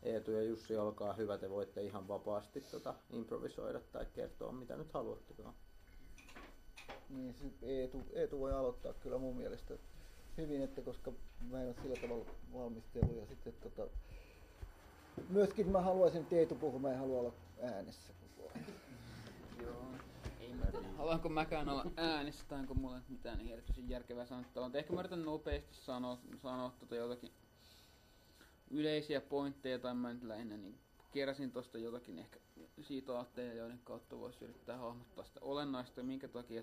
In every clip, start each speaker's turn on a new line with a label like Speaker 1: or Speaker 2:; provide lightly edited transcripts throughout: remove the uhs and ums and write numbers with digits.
Speaker 1: Eetu ja Jussi, olkaa hyvä, te voitte ihan vapaasti improvisoida tai kertoa mitä nyt haluattekaan.
Speaker 2: Niin, Eetu voi aloittaa kyllä mun mielestä hyvin, että koska mä en ole sillä tavalla valmistellut ja sitten myöskin mä haluaisin, että Eetu puhuu, mä en halua olla äänessä koko ajan.
Speaker 3: Joo, ei mitään. Haluanko mäkään olla äänessä tai onko mulla mitään erityisen järkevää sanottavaa. Ehkä mä yritän nopeasti sanoa jotakin yleisiä pointteja tai mä nyt lähinnä niin keräsin tosta jotakin ehkä siitä aatteja, joiden kautta voisi yrittää hahmottaa sitä olennaista, minkä takia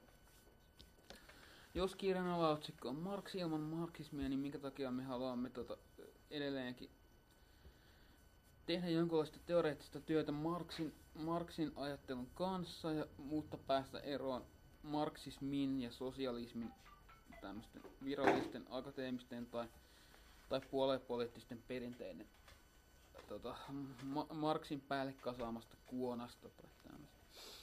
Speaker 3: jos kirjan alaotsikko on Marx ilman marksismia, niin minkä takia me haluamme edelleenkin tehdä jonkinlaista teoreettista työtä Marxin ajattelun kanssa, mutta päästä eroon marksismin ja sosialismin tämmöisten virallisten, akateemisten tai puoluepoliittisten perinteiden Marxin päälle kasaamasta kuonasta tai tämmöistä.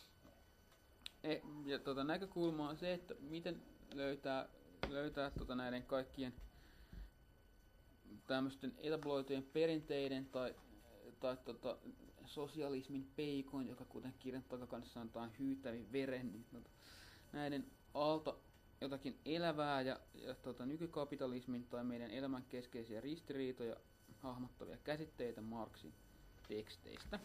Speaker 3: Ja näkökulma on se, että miten löytää näiden kaikkien tämmöisten etabloitujen perinteiden tai sosialismin peikon, joka kuten kirjan takakannessa sanotaan hyytävin veren, niin näiden alta jotakin elävää ja nykykapitalismin tai meidän elämän keskeisiä ristiriitoja hahmottavia käsitteitä Marxin teksteistä.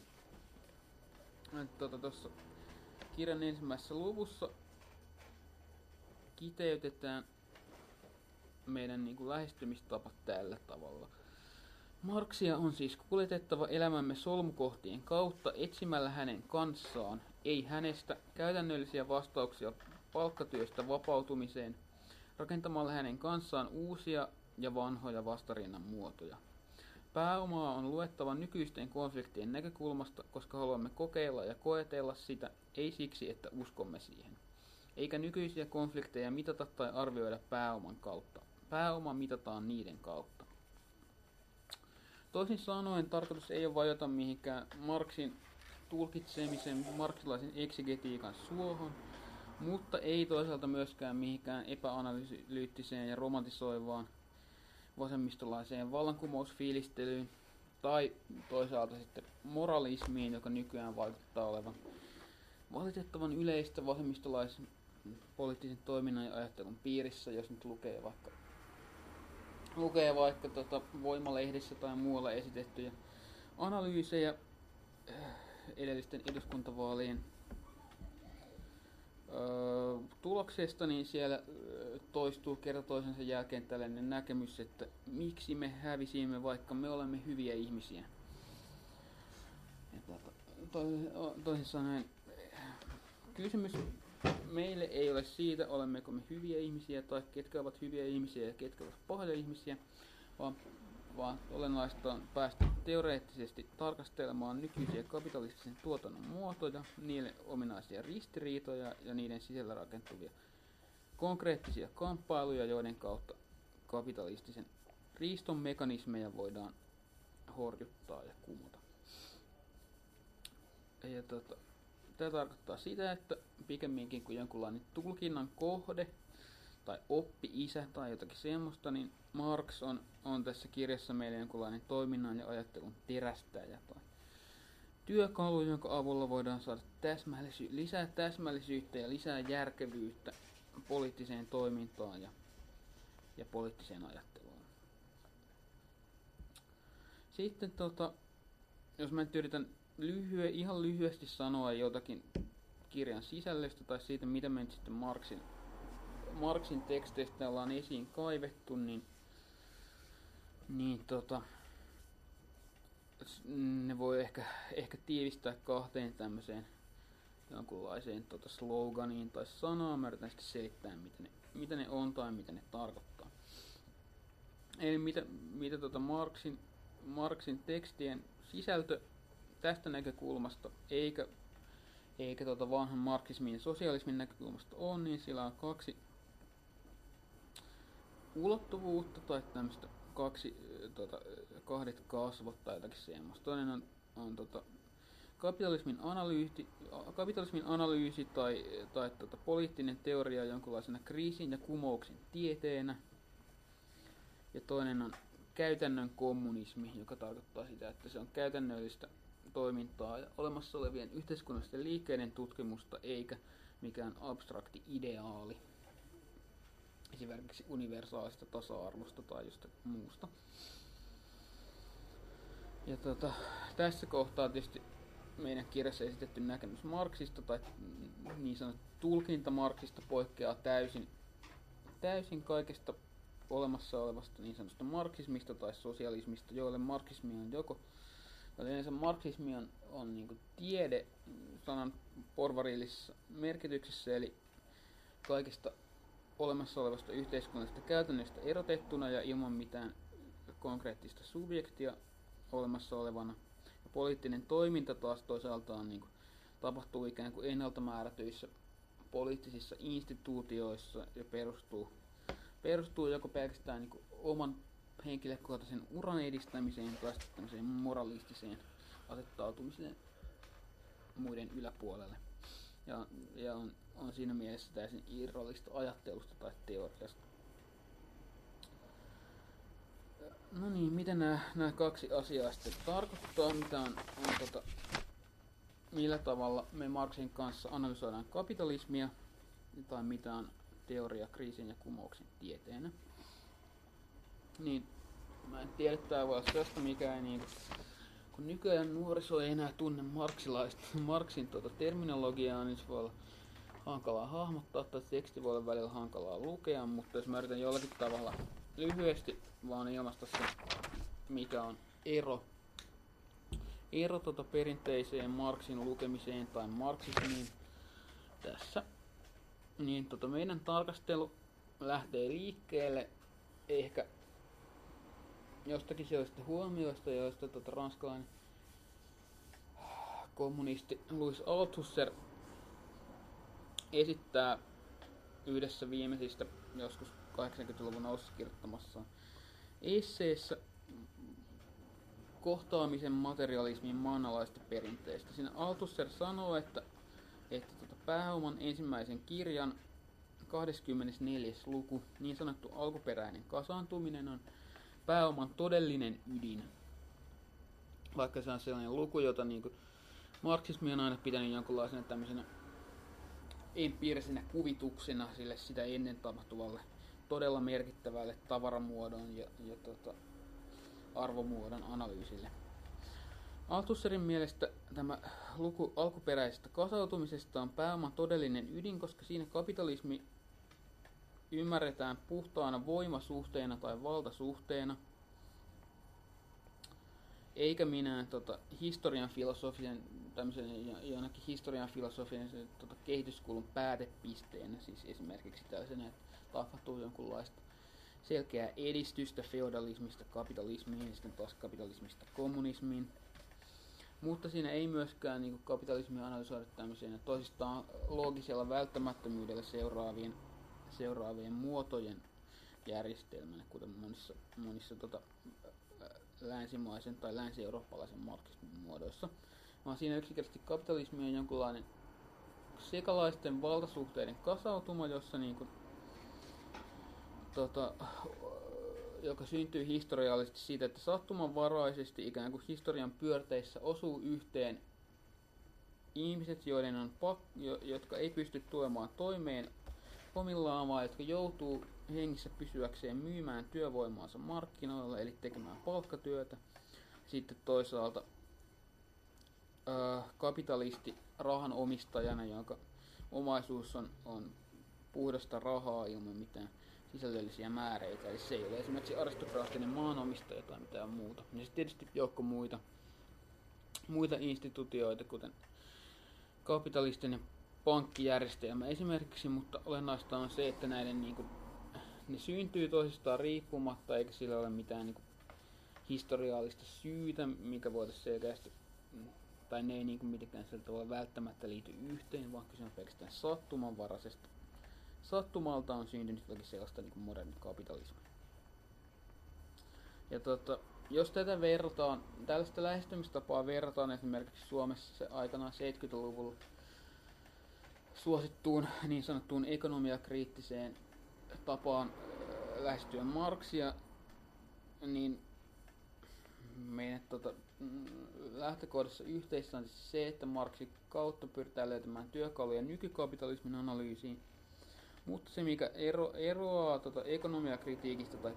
Speaker 3: Tuossa kirjan ensimmäisessä luvussa kiteytetään meidän lähestymistapa tällä tavalla. Marxia on siis kuljetettava elämämme solmukohtien kautta etsimällä hänen kanssaan, ei hänestä, käytännöllisiä vastauksia palkkatyöstä vapautumiseen, rakentamalla hänen kanssaan uusia ja vanhoja vastarinnan muotoja. Pääomaa on luettava nykyisten konfliktien näkökulmasta, koska haluamme kokeilla ja koetella sitä, ei siksi, että uskomme siihen. Eikä nykyisiä konflikteja mitata tai arvioida pääoman kautta. Pääoma mitataan niiden kautta. Toisin sanoen tarkoitus ei ole vajota mihinkään Marxin tulkitsemisen, marxilaisen eksegetiikan suohon, mutta ei toisaalta myöskään mihinkään epäanalyyttiseen ja romantisoivaan vasemmistolaiseen vallankumousfiilistelyyn tai toisaalta sitten moralismiin, joka nykyään vaikuttaa olevan valitettavan yleistä vasemmistolaisen poliittisen toiminnan ja ajattelun piirissä, jos nyt lukee vaikka Voima-lehdessä tai muualla esitettyjä analyysejä edellisten eduskuntavaalien tuloksesta, niin siellä toistuu kerta toisensa jälkeen tällainen näkemys, että miksi me hävisimme, vaikka me olemme hyviä ihmisiä. Toisin sanoen, kysymys meille ei ole siitä, olemmeko me hyviä ihmisiä tai ketkä ovat hyviä ihmisiä ja ketkä ovat pahoja ihmisiä, vaan olennaista on päästä teoreettisesti tarkastelemaan nykyisiä kapitalistisen tuotannon muotoja, niille ominaisia ristiriitoja ja niiden sisällä rakentuvia konkreettisia kamppailuja, joiden kautta kapitalistisen riiston mekanismeja voidaan horjuttaa ja kumota. Ja tämä tarkoittaa sitä, että pikemminkin kuin jonkunlainen tulkinnan kohde tai oppi-isä tai jotakin semmoista, niin Marx on tässä kirjassa meille jonkunlainen toiminnan ja ajattelun terästäjä tai työkalu, jonka avulla voidaan saada lisää täsmällisyyttä ja lisää järkevyyttä poliittiseen toimintaan ja poliittiseen ajatteluun. Sitten jos mä nyt yritän ihan lyhyesti sanoa jotakin kirjan sisällöstä tai siitä, mitä me nyt sitten Marxin teksteistä ollaan esiin kaivettu, niin ne voi ehkä tiivistää kahteen tämmöiseen jonkunlaiseen sloganiin tai sanaan. Mä yritän sitten selittää, mitä ne on tai mitä ne tarkoittaa. Eli mitä Marxin tekstien sisältö tästä näkökulmasta, eikä vanhan marxismin ja sosialismin näkökulmasta on, niin sillä on kaksi ulottuvuutta tai tämmöistä kahdet kasvot tai jotakin semmoista. Toinen on kapitalismin analyysi tai poliittinen teoria jonkunlaisena kriisin ja kumouksen tieteenä. Ja toinen on käytännön kommunismi, joka tarkoittaa sitä, että se on käytännöllistä toimintaa ja olemassa olevien yhteiskunnallisten liikkeiden tutkimusta eikä mikään abstrakti ideaali. Esimerkiksi universaalista tasa-arvosta tai jostakin muusta. Ja tässä kohtaa tietysti meidän kirjassa esitetty näkemys Marksista tai niin sanottu tulkinta Marksista poikkeaa täysin kaikesta olemassa olevasta niin sanotusta marksismista tai sosialismista, joille marksismi on yleensä marksismi on niin kuin tiede sanan porvarillisessa merkityksessä, eli kaikesta olemassa olevasta yhteiskunnallisesta käytännöstä erotettuna ja ilman mitään konkreettista subjektia olemassa olevana. Ja poliittinen toiminta taas toisaalta on, niin kuin, tapahtuu ikään kuin ennalta määrätyissä poliittisissa instituutioissa ja perustuu joko pelkästään niin kuin oman henkilökohtaisen uran edistämiseen tai sitten tämmöiseen moralistiseen asettautumiseen muiden yläpuolelle. Ja on siinä mielessä täysin irrallista ajattelusta tai teoriasta. No niin, mitä nämä kaksi asiaa sitten tarkoittaa, millä tavalla me Marxin kanssa analysoidaan kapitalismia tai mitä on teoria kriisin ja kumouksen tieteenä. Niin, mä en tiedä, tää voi olla sellaista mikä ei niin, kun nykyään nuoriso ei enää tunne Marxin terminologiaa, niin se voi olla hankalaa hahmottaa tai teksti voi olla välillä hankalaa lukea, mutta jos mä yritän jollakin tavalla lyhyesti vaan ilmaista se, mikä on ero perinteiseen Marxin lukemiseen tai marksismiin tässä, niin meidän tarkastelu lähtee liikkeelle ehkä jostakin sellaisista huomioista, joista ranskalainen kommunisti Louis Althusser esittää yhdessä viimeisistä joskus 80-luvun alussa kirjoittamassaan esseessä kohtaamisen materialismin maanalaista perinteistä. Siinä Althusser sanoo, että pääoman ensimmäisen kirjan 24. luku, niin sanottu alkuperäinen kasaantuminen, on pääoman todellinen ydin. Vaikka se on sellainen luku, jota niin kuin marksismi on aina pitänyt jonkunlaisena tämmöisenä empiirisenä kuvituksena sille sitä ennen tapahtuvalle todella merkittävälle tavaramuodon ja arvomuodon analyysille. Althusserin mielestä tämä luku alkuperäisestä kasautumisesta on pääoman todellinen ydin, koska siinä kapitalismi ymmärretään puhtaana voimasuhteena tai valtasuhteena, eikä minään historian filosofisen tämmöisen jonnekin historian filosofisen kehityskulun päätepisteenä, siis esimerkiksi tällaisena, että tapahtuu jonkunlaista selkeää edistystä feodalismista kapitalismiin ja sitten taas kapitalismista kommunismiin. Mutta siinä ei myöskään niin kapitalismia analysoida tämmöisenä toisistaan loogisella välttämättömyydellä seuraavien muotojen järjestelmänä, kuten monissa länsimaisen tai länsi-eurooppalaisen marksismin muodoissa, vaan siinä yksinkertaisesti kapitalismi on jonkunlainen sekalaisten valtasuhteiden kasautuma, jossa niin kuin, joka syntyy historiallisesti siitä, että sattumanvaraisesti ikään kuin historian pyörteissä osuu yhteen ihmiset, jotka ei pysty tulemaan toimeen omillaan, vaan jotka joutuu hengissä pysyäkseen myymään työvoimaansa markkinoilla, eli tekemään palkkatyötä. Sitten toisaalta kapitalisti rahan omistajana, jonka omaisuus on puhdasta rahaa ilman mitään sisällöllisiä määreitä, eli se ei ole esimerkiksi aristokraattinen maanomistaja tai mitään muuta. Ja sitten tietysti joukko muita instituutioita, kuten kapitalistinen pankkijärjestelmä esimerkiksi, mutta olennaista on se, että näiden ne syntyy toisistaan riippumatta, eikä sillä ole mitään historiallista syytä, mikä voitaisiin selkeästi, tai ne ei mitenkään sillä tavalla välttämättä liity yhteen, vaan kyse on pelkästään sattumanvaraisesta. Sattumalta on syntynyt jotakin sellaista moderni kapitalismia. Ja jos tätä verrataan, tällaista lähestymistapaa verrataan esimerkiksi Suomessa se aikanaan 70-luvulla suosittuun niin sanottuun ekonomiakriittiseen tapaan lähestyä Marxia, niin meidän lähtökohdassa yhteistä on siis se, että Marxin kautta pyritään löytämään työkaluja nykykapitalismin analyysiin. Mutta se, mikä eroaa ekonomiakritiikistä tai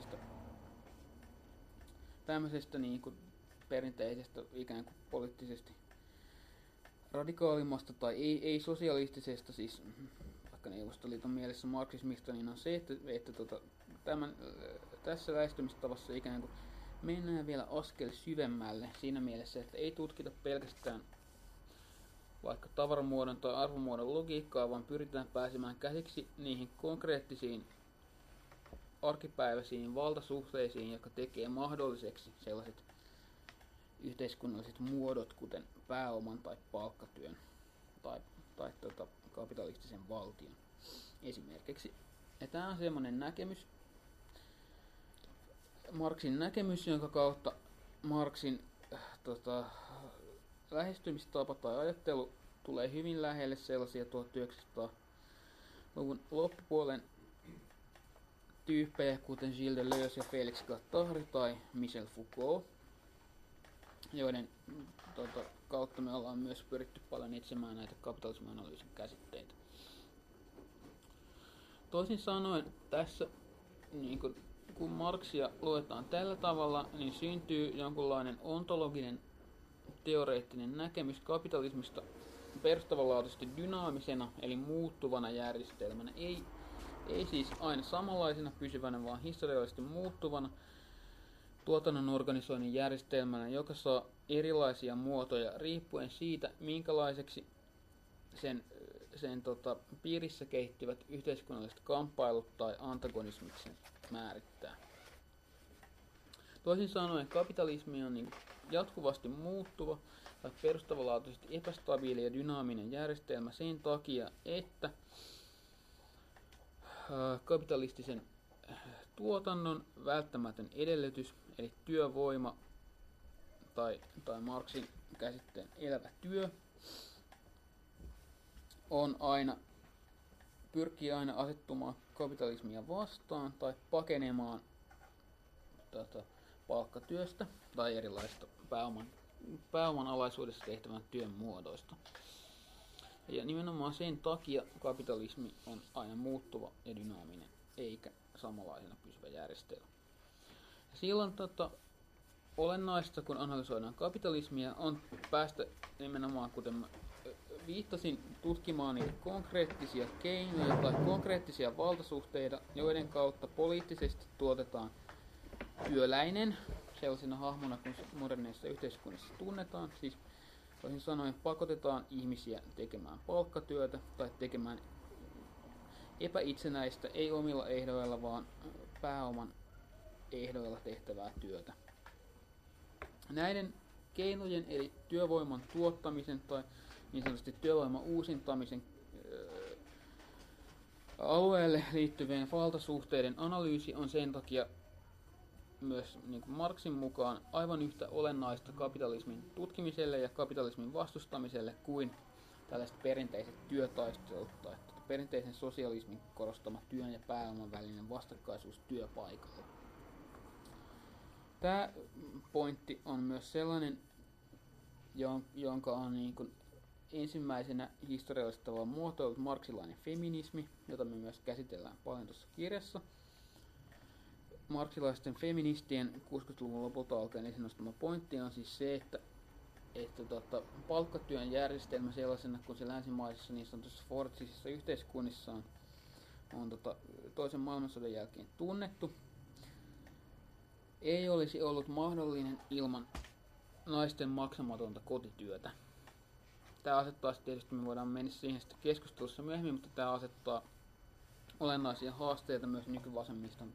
Speaker 3: tämmöisestä niin kuin perinteisestä ikään kuin poliittisesti radikaalimmasta tai ei sosialistisesta, siis vaikka Neuvostoliiton mielessä marksismista, niin on se, että tässä lähestymistavassa ikään kuin mennään vielä askel syvemmälle siinä mielessä, että ei tutkita pelkästään vaikka tavaramuodon tai arvomuodon logiikkaa, vaan pyritään pääsemään käsiksi niihin konkreettisiin arkipäiväisiin valtasuhteisiin, jotka tekee mahdolliseksi sellaiset yhteiskunnalliset muodot, kuten pääoman tai palkkatyön tai kapitalistisen valtion esimerkiksi. Ja tämä on semmoinen näkemys, Marxin näkemys, jonka kautta Marxin lähestymistapa tai ajattelu tulee hyvin lähelle sellaisia 1900-luvun loppupuolen tyyppejä, kuten Gilles Deleuze ja Félix Guattari tai Michel Foucault, joiden kautta me ollaan myös pyritty paljon etsimään näitä kapitalismin-analyysin käsitteitä. Toisin sanoen tässä, niin kun Marxia luetaan tällä tavalla, niin syntyy jonkunlainen ontologinen teoreettinen näkemys kapitalismista perustavanlaatuisesti dynaamisena, eli muuttuvana järjestelmänä. Ei siis aina samanlaisena pysyvänä, vaan historiallisesti muuttuvana tuotannon organisoinnin järjestelmänä, joka saa erilaisia muotoja riippuen siitä, minkälaiseksi sen piirissä kehittyvät yhteiskunnalliset kamppailut tai antagonismit sen määrittää. Toisin sanoen kapitalismi on niin jatkuvasti muuttuva tai perustavanlaatuisesti epästabiili ja dynaaminen järjestelmä sen takia, että kapitalistisen tuotannon välttämätön edellytys, eli työvoima tai Marxin käsitteen elävä työ, pyrkii aina asettumaan kapitalismia vastaan tai pakenemaan palkkatyöstä tai erilaisista pääoman alaisuudessa tehtävän työn muodoista. Ja nimenomaan sen takia kapitalismi on aina muuttuva ja dynaaminen, eikä samanlaisena pysyvä järjestelmä. Ja silloin olennaista, kun analysoidaan kapitalismia, on päästä nimenomaan, kuten mä viittasin, tutkimaan niitä konkreettisia keinoja tai konkreettisia valtasuhteita, joiden kautta poliittisesti tuotetaan työläinen sellaisena hahmona, kun se moderneissa yhteiskunnissa tunnetaan. Siis toisin sanoen pakotetaan ihmisiä tekemään palkkatyötä tai tekemään epäitsenäistä, ei omilla ehdoilla, vaan pääoman ehdoilla tehtävää työtä. Näiden keinojen eli työvoiman tuottamisen tai niin sanotusti työvoiman uusintamisen alueelle liittyvien valtasuhteiden analyysi on sen takia myös niin kuin Marxin mukaan aivan yhtä olennaista kapitalismin tutkimiselle ja kapitalismin vastustamiselle kuin tällaiset perinteiset työtaistelut tai perinteisen sosialismin korostama työn ja pääoman välinen vastakkaisuus työpaikalla. Tämä pointti on myös sellainen, jonka on niin kuin ensimmäisenä historiallisesti tavalla muotoillut marxilainen feminismi, jota me myös käsitellään paljon tuossa kirjassa. Marxilaisten feministien 60-luvun lopulta alkaen esiin nostama pointti on siis se, että palkkatyön järjestelmä sellaisena kuin se länsimaisissa niin sanotussa fortsisissa yhteiskunnissa on toisen maailmansodan jälkeen tunnettu, ei olisi ollut mahdollinen ilman naisten maksamatonta kotityötä. Tämä asettaa tietysti, me voidaan mennä siihen sitten keskustelussa myöhemmin, mutta tämä asettaa olennaisia haasteita myös nykyvasemmiston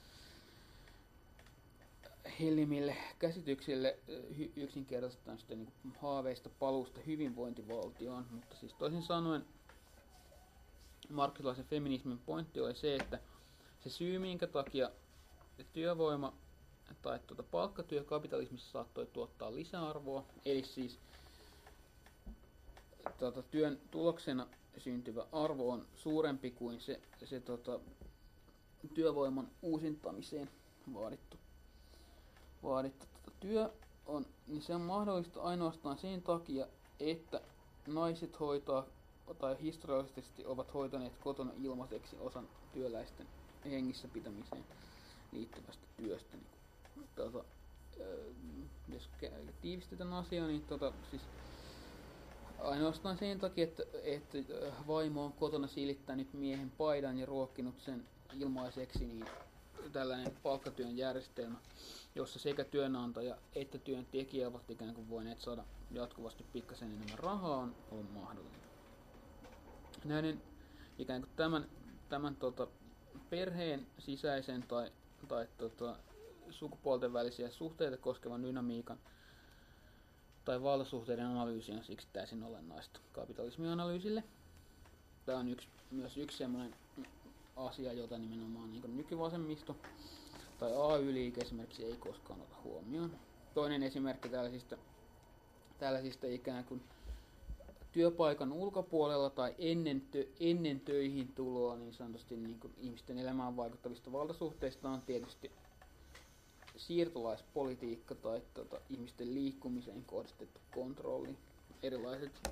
Speaker 3: hellimille käsityksille yksinkertaistaan sitten niin haaveista paluusta hyvinvointivaltioon, mutta siis toisin sanoen marxilaisen feminismin pointti oli se, että se syy minkä takia työvoima tai palkkatyö kapitalismissa saattoi tuottaa lisäarvoa, eli siis työn tuloksena syntyvä arvo on suurempi kuin se työvoiman uusintamiseen vaadittu työ on, niin se on mahdollista ainoastaan sen takia, että naiset hoitaa tai historiallisesti ovat hoitaneet kotona ilmaiseksi osan työläisten hengissä pitämiseen liittyvästä työstä. Jos tiivistetään asiaa, niin siis ainoastaan sen takia, että vaimo on kotona silittänyt miehen paidan ja ruokkinut sen ilmaiseksi, niin tällainen palkkatyön järjestelmä, jossa sekä työnantaja että työntekijä ovat ikään kuin voineet saada jatkuvasti pikkasen enemmän rahaa, on mahdollinen. Näiden ikään kuin tämän perheen sisäisen tai sukupuolten välisiä suhteita koskevan dynamiikan tai valtasuhteiden analyysi on siksi täysin olennaista kapitalismianalyysille. Tämä on myös yksi sellainen asia, jota nimenomaan niin nykyvasemmisto tai AY-liike esimerkiksi ei koskaan ota huomioon. Toinen esimerkki tällaisista ikään kuin työpaikan ulkopuolella tai ennen töihin tuloa niin sanotusti niin kuin ihmisten elämään vaikuttavista valtasuhteista on tietysti siirtolaispolitiikka tai ihmisten liikkumiseen kohdistettu kontrolli, erilaiset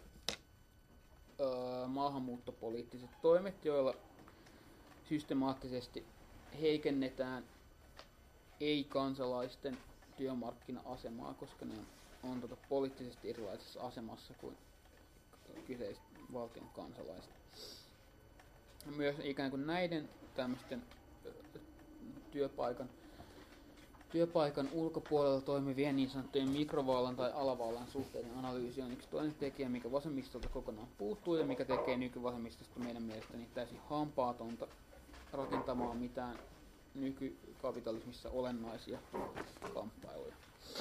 Speaker 3: maahanmuuttopoliittiset toimet, joilla systemaattisesti heikennetään ei-kansalaisten työmarkkina-asemaa, koska ne on poliittisesti erilaisessa asemassa kuin kyseiset valtion kansalaiset. Myös ikään kuin näiden tämmöisten työpaikan ulkopuolella toimivien niin sanottujen mikrovallan tai alavallan suhteiden analyysi on yksi toinen tekijä, mikä vasemmistolta kokonaan puuttuu ja mikä tekee nykyvasemmistosta meidän mielestäni täysin hampaatonta rakentamaan mitään nykykapitalismissa olennaisia kamppailuja.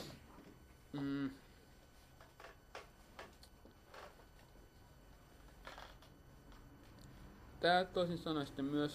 Speaker 3: Tää toisin sanoen sitten myös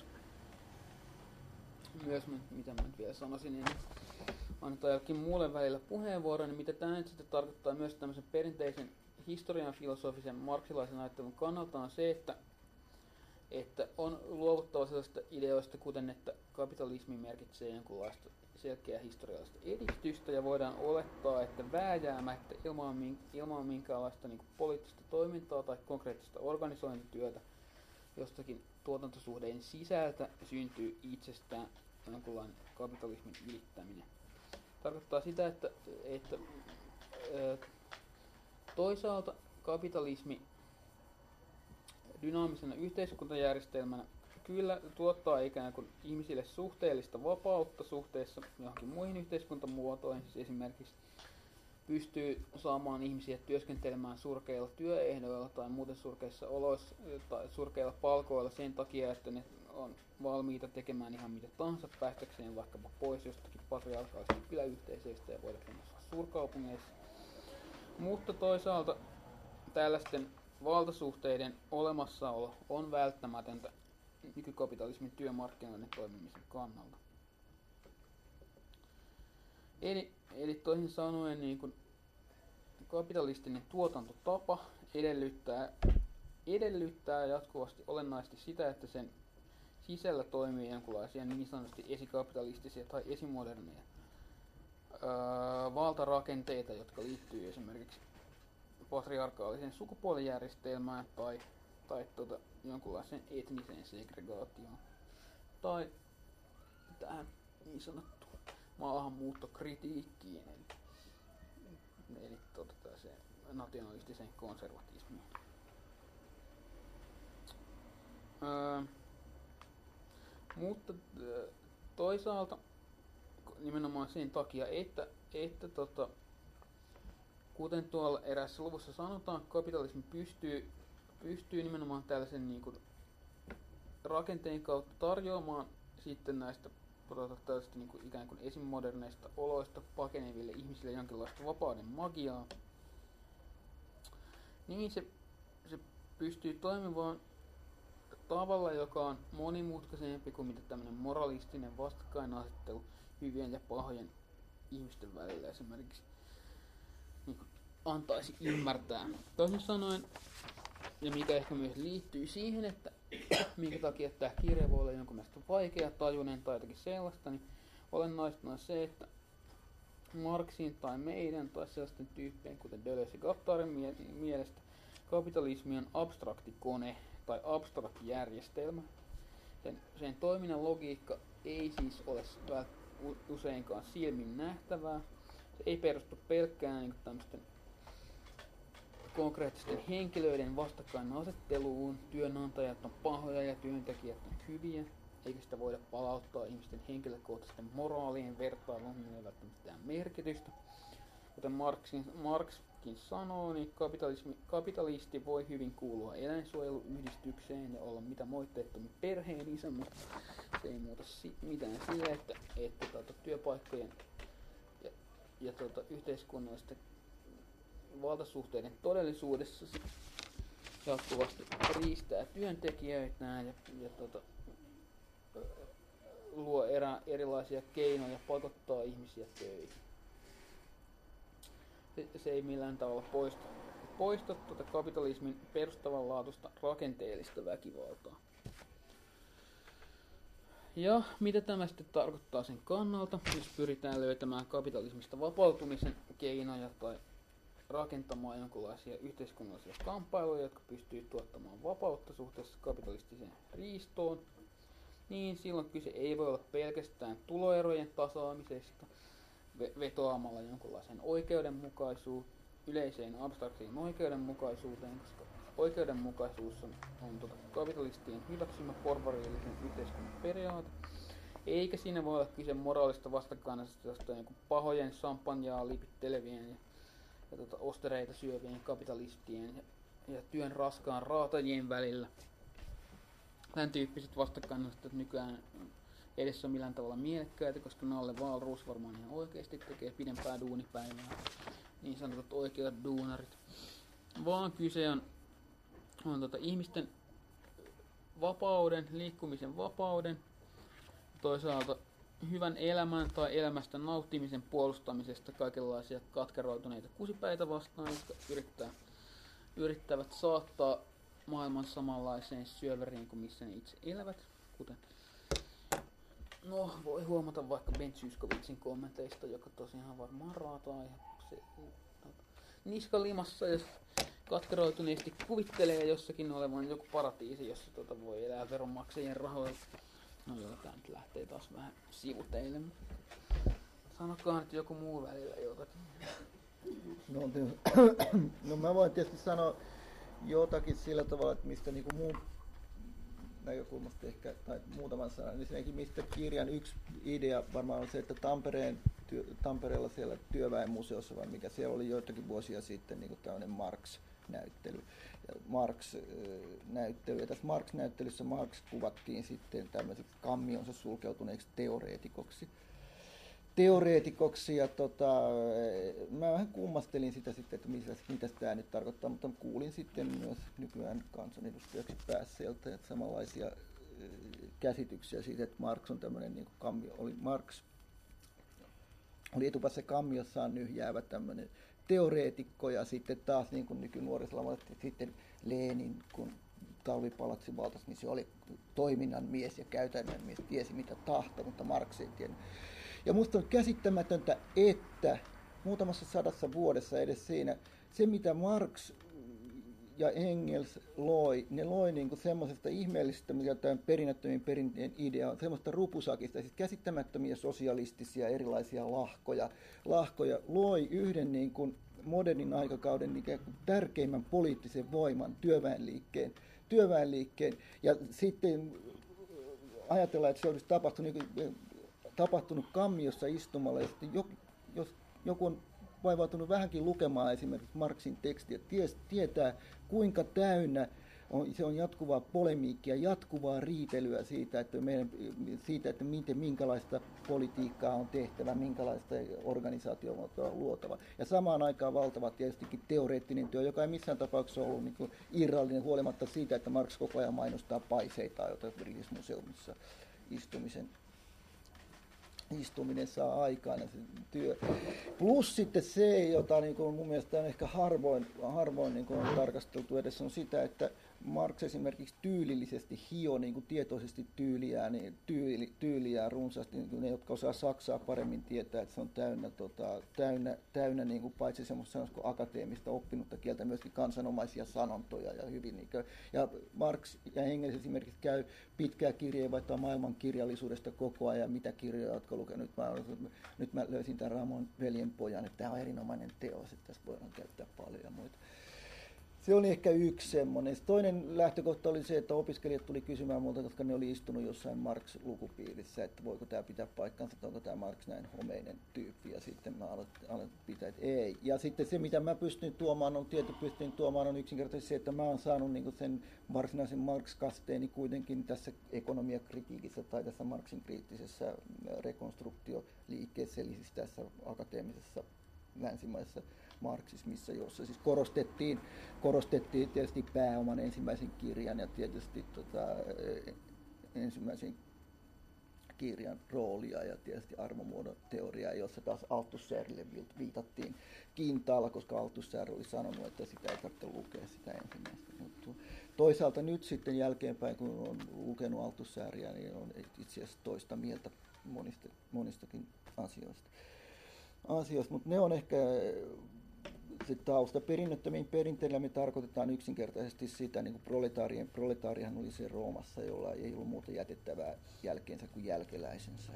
Speaker 3: mitä mä nyt vielä sanoisin, niin annetaan jokin muulle välillä puheenvuoron, niin mitä tämä nyt sitten tarkoittaa myös tämmöisen perinteisen historian filosofisen marksilaisen ajattelun kannalta on se, että on luovuttava sellaista ideoista, kuten että kapitalismi merkitsee jonkunlaista selkeää historiallista edistystä ja voidaan olettaa, että vääjäämättä ilman minkäänlaista niin kuin poliittista toimintaa tai konkreettista organisointityötä jostakin tuotantosuhteiden sisältä syntyy itsestään jonkunlainen kapitalismin ylittäminen. Tarkoittaa sitä, että toisaalta kapitalismi dynaamisena yhteiskuntajärjestelmänä kyllä tuottaa ikään kuin ihmisille suhteellista vapautta suhteessa johonkin muihin yhteiskuntamuotoihin, siis esimerkiksi pystyy saamaan ihmisiä työskentelemään surkeilla työehdoilla tai muuten surkeissa oloissa tai surkeilla palkoilla sen takia, että ne on valmiita tekemään ihan mitä tahansa päästäkseen vaikkapa pois jostakin patriarkaalisesta kyläyhteisöistä ja voidakseen asua suurkaupungeissa. Mutta toisaalta tällaisten valtasuhteiden olemassaolo on välttämätöntä nykykapitalismin työmarkkinoiden toimimisen kannalta. Eli toisin sanoen niin kuin kapitalistinen tuotantotapa edellyttää jatkuvasti olennaisesti sitä, että sen sisällä toimii jonkinlaisia niin sanotusti esikapitalistisia tai esimoderneja valtarakenteita, jotka liittyy esimerkiksi patriarkaaliseen sukupuolijärjestelmään tai jonkunlaiseen etniseen segregaatioon tai tähän niin sanottuun maahanmuuttokritiikkiin eli nationalistiseen konservatismiin. Mutta toisaalta nimenomaan sen takia, että kuten tuolla eräässä luvussa sanotaan, kapitalismi pystyy nimenomaan tällaisen niin kuin rakenteen kautta tarjoamaan sitten näistä tällaista niin kuin ikään kuin esimoderneista oloista pakeneville ihmisille jonkinlaista vapauden magiaa, niin se pystyy toimimaan tavalla, joka on monimutkaisempi kuin mitä tämmöinen moralistinen vastakkainasettelu hyvien ja pahojen ihmisten välillä esimerkiksi niin kuin antaisi ymmärtää. Toisin sanoen, ja mikä ehkä myös liittyy siihen, että minkä takia tämä kirja voi olla jonkun mielestä vaikea, tajuinen tai jotakin sellaista, niin olennaista on se, Marxin tai meidän tai sellaisten tyyppien, kuten Deleuze ja Guattarin mielestä, kapitalismi on abstrakti kone tai abstrakti järjestelmä. Sen toiminnan logiikka ei siis ole useinkaan silmin nähtävää. Se ei perustu pelkkään niin tämmöisten konkreettisten henkilöiden vastakkainasetteluun. Työnantajat on pahoja ja työntekijät on hyviä, eikä sitä voida palauttaa ihmisten henkilökohtaisten moraalien vertailuun, millä ei välttämättä mitään merkitystä. Kuten Marxkin sanoo, niin kapitalisti voi hyvin kuulua eläinsuojeluyhdistykseen ja olla mitä moitteettomin perheen isä, mutta se ei muuta mitään sille, että työpaikkojen ja yhteiskunnallisten valtasuhteiden todellisuudessa jatkuvasti riistää työntekijöitään ja luo erilaisia keinoja pakottaa ihmisiä töihin. Se ei millään tavalla poista kapitalismin perustavanlaatuista rakenteellista väkivaltaa. Ja mitä tämä sitten tarkoittaa sen kannalta, jos pyritään löytämään kapitalismista vapautumisen keinoja tai rakentamaan jonkinlaisia yhteiskunnallisia kamppailuja, jotka pystyy tuottamaan vapautta suhteessa kapitalistiseen riistoon, niin silloin kyse ei voi olla pelkästään tuloerojen tasaamisesta vetoamalla jonkinlaiseen yleiseen abstraktiin oikeudenmukaisuuteen, koska oikeudenmukaisuus on kapitalistien hyväksymä porvarillisen yhteiskunnan periaate, eikä siinä voi olla kyse moraalista vastakkainasettelusta jonkun pahojen champanjaa lipittelevien ja ostereita syövien kapitalistien ja työn raskaan raatajien välillä. Tämän tyyppiset vastakkainasettelut nykyään edessä on millään tavalla mielekkäitä, koska Nalle Wahlroos varmaan ihan oikeasti tekee pidempää duunipäivää, niin sanotut oikeat duunarit. Vaan kyse on ihmisten vapauden, liikkumisen vapauden, toisaalta hyvän elämän tai elämästä nauttimisen puolustamisesta kaikenlaisia katkeroituneita kusipäitä vastaan, jotka yrittävät saattaa maailman samanlaiseen syöveriin kuin missä ne itse elävät, kuten voi huomata vaikka Ben Zyskowiczin kommenteista, joka tosiaan varmaan raataa ihan niska limassa, jos katkeroituneesti kuvittelee jossakin olevan joku paratiisi, jossa voi elää veronmaksajien rahoilla. No joo, tää nyt lähtee taas vähän sivuteille. Sanokaa nyt joku muu välillä jotakin.
Speaker 2: No mä voin tietysti sanoa jotakin sillä tavalla, että mistä niinku muun näkökulmasta ehkä, tai muutaman sanan, niin senkin mistä kirjan yksi idea varmaan on se, että Tampereella siellä työväenmuseossa, vai mikä siellä oli joitakin vuosia sitten niin tämmöinen Marx-näyttely. Marx-näyttely. Ja tässä Marx-näyttelyssä Marx kuvattiin sitten tämmöiseksi kammionsa sulkeutuneeksi teoreetikoksi ja mä vähän kummastelin sitä sitten, että mitä tämä nyt tarkoittaa, mutta kuulin sitten myös nykyään kansanedustajaksi päässeeltä, että samanlaisia käsityksiä siitä, että Marx on tämmöinen niin kuin kammio, Marx oli etupäässä kammiossaan nyhjäävä tämmöinen teoreetikko ja sitten taas niin kuin nykynuorisolla sitten Lenin, kun talvipalatsi valtasi, niin se oli toiminnan mies ja käytännön mies, tiesi mitä tahtoi, mutta Marx ei tiennyt. Ja musta on käsittämätöntä, että muutamassa sadassa vuodessa edes siinä, se mitä Marx ja Engels loi, ne loi niinku semmoisesta ihmeellisestä, mikä tämän perinnöttömien perinteen idea on, semmoista rupusakista, siis käsittämättömiä sosialistisia erilaisia lahkoja loi yhden niin kuin modernin aikakauden ikään kuin tärkeimmän poliittisen voiman, työväenliikkeen, ja sitten ajatellaan, että se olisi tapahtunut kammiossa istumalla, ja sitten jos joku on vaivautunut vähänkin lukemaan esimerkiksi Marxin tekstiä, tietää kuinka täynnä se on jatkuvaa polemiikkia, jatkuvaa riitelyä siitä, että minkälaista politiikkaa on tehtävä, minkälaista organisaatiota on luotava. Ja samaan aikaan valtava tietystikin teoreettinen työ, joka ei missään tapauksessa ollut niin kuin irrallinen huolimatta siitä, että Marx koko ajan mainostaa paiseita, joita British Museumissa istumisen istuminen saa aikaan ja se työ. Plus sitten se, jota niin kuin mun mielestä on ehkä harvoin niin kuin on tarkasteltu edes, on sitä, että Marx esimerkiksi tyylillisesti hio niin kuin tietoisesti tyyliään runsaasti. Niin kuin ne, jotka osaa saksaa paremmin, tietää, että se on täynnä niin kuin paitsi semmoista akateemista oppinutta kieltä, myöskin kansanomaisia sanontoja. Ja, hyvin, niin kuin, ja Marx ja Engels esimerkiksi käy pitkää kirjeenvaihtoa maailmankirjallisuudesta koko ajan, mitä kirjoja oletko lukenut. Nyt mä löysin tämän Ramon veljenpojan, että tämä on erinomainen teos, että tässä voidaan käyttää paljon ja muita. Se oli ehkä yksi semmoinen. Toinen lähtökohta oli se, että opiskelijat tuli kysymään multa, koska ne oli istunut jossain Marx-lukupiirissä, että voiko tämä pitää paikkansa, että onko tämä Marx näin homeinen tyyppi. Ja sitten mä aloin pitää, että ei. Ja sitten se, mitä mä pystyn tuomaan, on yksinkertaisesti se, että mä oon saanut niin sen varsinaisen Marx-kasteeni kuitenkin tässä ekonomiakritiikissä tai tässä Marxin kriittisessä rekonstruktioliikkeessä, eli siis tässä akateemisessa länsimaisessa marksismissa, jossa siis korostettiin tietysti pääoman ensimmäisen kirjan ja tietysti ensimmäisen kirjan roolia ja tietysti arvomuodon teoriaa, jossa taas Althusserille viitattiin kintaalla, koska Althusser oli sanonut, että sitä ei tarvitse lukea sitä ensimmäistä juttua. Toisaalta nyt sitten jälkeenpäin, kun on lukenut Althusseria, niin on itse asiassa toista mieltä monistakin asioista, mutta ne on ehkä se tausta. Perinnöttömiin perinteillä me tarkoitetaan yksinkertaisesti sitä, niin kuin proletaarihan oli se Roomassa, jolla ei ollut muuta jätettävää jälkeensä kuin jälkeläisensä.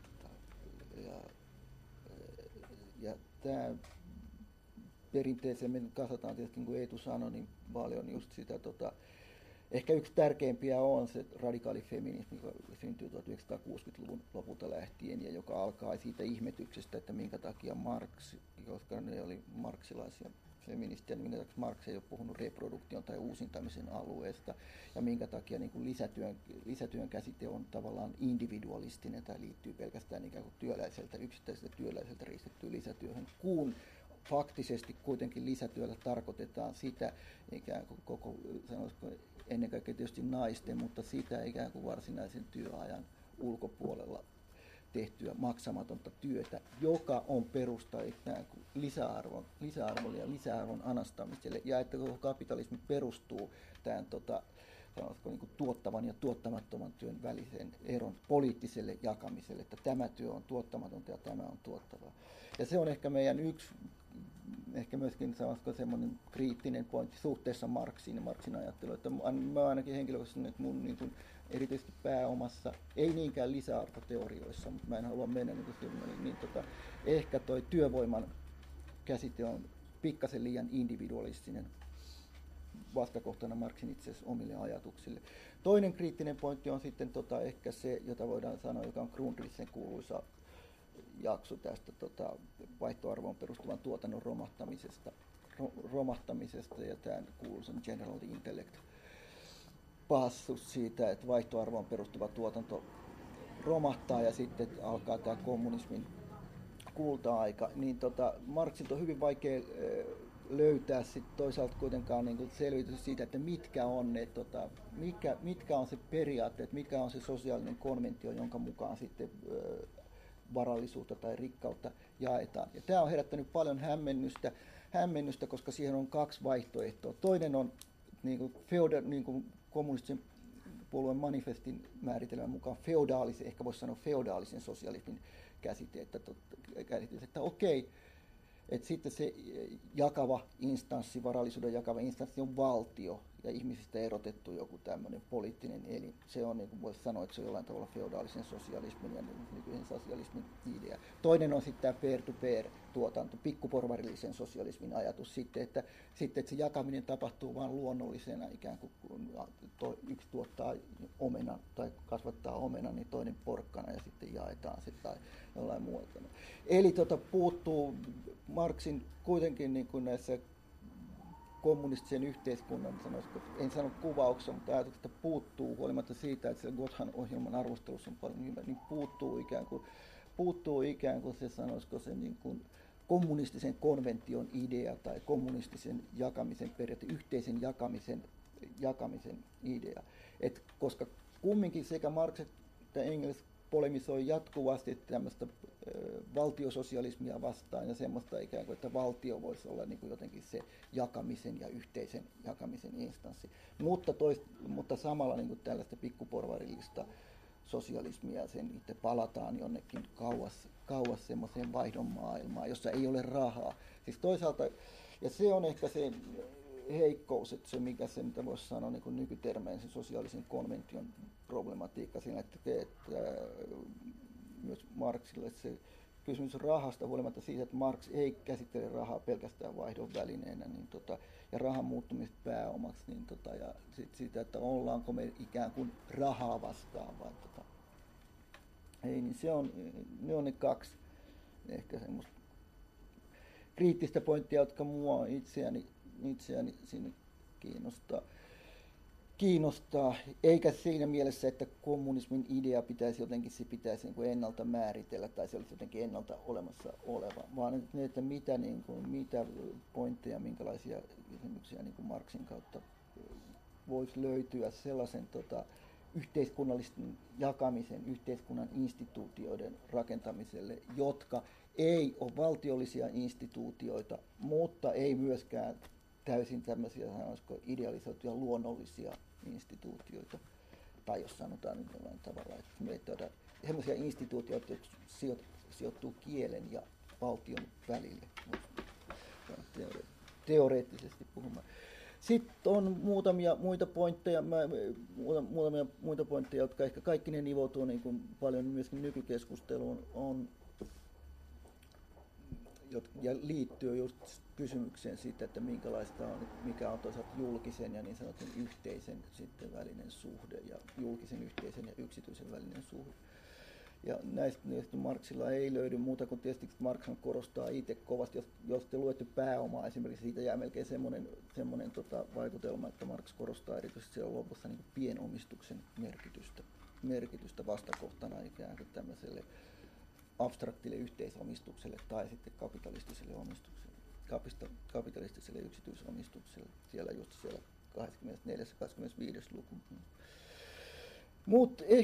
Speaker 2: Ja tämä perinteeseen me kasataan tietysti, niin kuin Eetu sanoi, niin paljon just sitä, ehkä yksi tärkeimpiä on se radikaali feminismi, joka syntyy 1960-luvun lopulta lähtien ja joka alkaa siitä ihmetyksestä, että minkä takia Marx, koska ne oli marxilaisia feministejä, niin minkä takia Marx ei ole puhunut reproduktion tai uusintamisen alueesta ja minkä takia niin kuin lisätyön käsite on tavallaan individualistinen tai liittyy pelkästään ikään kuin yksittäiseltä työläiseltä riistettyyn lisätyöhön, kun faktisesti kuitenkin lisätyöllä tarkoitetaan sitä ikään kuin koko, sanoisiko, ennen kaikkea tietysti naisten, mutta sitä ikään kuin varsinaisen työajan ulkopuolella tehtyä maksamatonta työtä, joka on perusta ikään kuin lisäarvolle ja lisäarvon anastamiselle, ja että koko kapitalismi perustuu tämän niin kuin tuottavan ja tuottamattoman työn välisen eron poliittiselle jakamiselle, että tämä työ on tuottamatonta ja tämä on tuottavaa. Ja se on ehkä meidän yksi, ehkä myöskin semmoinen kriittinen pointti suhteessa Marxiin ja Marxin ajatteluun, että mä ainakin henkilökohtaisesti nyt mun niin kuin erityisesti pääomassa, ei niinkään lisäarvoteorioissa, mutta mä en halua mennä ehkä toi työvoiman käsite on pikkasen liian individualistinen vastakohtana Marxin itse asiassa omille ajatuksille. Toinen kriittinen pointti on sitten ehkä se, jota voidaan sanoa, joka on Grundrissen kuuluisa jakso tästä vaihtoarvoon perustuvan tuotannon romahtamisesta ja tämän kuuluisan General Intellect passus siitä, että vaihtoarvoon perustuva tuotanto romahtaa ja sitten alkaa tämä kommunismin kulta-aika, niin Marxilta on hyvin vaikea löytää sit toisaalta kuitenkaan niin kuin selvitys siitä, että mitkä on mitkä on se periaatteet, mikä on se sosiaalinen konventio, jonka mukaan sitten varallisuutta tai rikkautta jaetaan. Ja tämä on herättänyt paljon hämmennystä, koska siihen on kaksi vaihtoehtoa. Toinen on niin kuin kommunistisen puolueen manifestin määritelmän mukaan ehkä voisi sanoa feodaalisen sosialismin käsite, että okei, että sitten se jakava instanssi, varallisuuden jakava instanssi on valtio ja ihmisistä erotettu joku tämmöinen poliittinen elin. Se on, niin kuin voisi sanoa, että se on jollain tavalla feodaalisen sosialismin ja nykyisen sosialismin idea. Toinen on sitten tämä peer-to-peer-tuotanto, pikkuporvarillisen sosialismin ajatus sitten, että se jakaminen tapahtuu vain luonnollisena, ikään kuin yksi tuottaa omenan tai kasvattaa omenan, niin toinen porkkana ja sitten jaetaan se tai jollain muuta. Eli puuttuu Marxin kuitenkin niin kuin näissä kommunistisen yhteiskunnan, en sano kuvauksessa, mutta ajatuksesta puuttuu, huolimatta siitä, että se Gothan-ohjelman arvostelussa on paljon hyvä, niin puuttuu ikään kuin se, sanoisiko se niin kuin kommunistisen konvention idea tai kommunistisen jakamisen periaate, yhteisen jakamisen idea. Koska kumminkin sekä Marx että Engels polemisoi jatkuvasti tämmöistä valtiososialismia vastaan ja semmoista ikään kuin, että valtio voisi olla niin kuin jotenkin se jakamisen ja yhteisen jakamisen instanssi. Mutta samalla niin kuin tällaista pikkuporvarillista sosialismia, sen itse palataan jonnekin kauas semmoiseen vaihdon maailmaan, jossa ei ole rahaa. Siis toisaalta, ja se on ehkä se heikkous, että se mikä se, mitä voisi sanoa niin kuin nykytermein, se sosiaalisen konvention problematiikka siinä, että myös Marxille se kysymys rahasta huolimatta siitä, että Marx ei käsittele rahaa pelkästään vaihdon välineenä ja rahan muuttumista pääomaksi ja siitä, että ollaanko me ikään kuin rahaa vastaan vai ei, niin ne on ne kaksi ehkä semmoista kriittistä pointtia, jotka mua itseäni sinne kiinnostaa, eikä siinä mielessä, että kommunismin idea pitäisi niin kuin ennalta määritellä tai se olisi jotenkin ennalta olemassa oleva, vaan että mitä pointteja, minkälaisia kysymyksiä niin kuin Marxin kautta voisi löytyä sellaisen yhteiskunnallisten jakamisen, yhteiskunnan instituutioiden rakentamiselle, jotka ei ole valtiollisia instituutioita, mutta ei myöskään täysin tämmöisiä, sanoisiko, idealisoituja luonnollisia instituutioita. Tai jos sanotaan nyt jollain tavalla, että meitä sellaisia instituutioita, jotka sijoittuu kielen ja valtion välille, teoreettisesti puhumaan. Sitten on muutamia muita pointteja, jotka ehkä kaikki ne nivoutuu niin kuin paljon myöskin nykykeskusteluun, ja liittyy just kysymykseen siitä, että mikä on toisaalta julkisen ja niin sanotun yhteisen sitten välinen suhde ja julkisen, yhteisen ja yksityisen välinen suhde. Ja näistä Marxilla ei löydy muuta kuin tietysti Marxhan korostaa itse kovasti, jos te luette Pääomaa esimerkiksi, siitä jää melkein semmoinen vaikutelma, että Marx korostaa erityisesti siellä lopussa niin kuin pienomistuksen merkitystä vastakohtana ikään kuin tämmöiselle abstraktille yhteisomistukselle tai sitten kapitalistiselle omistukselle, kapitalistiselle yksityisomistukselle, siellä just siellä 24. ja 25. luku. Mutta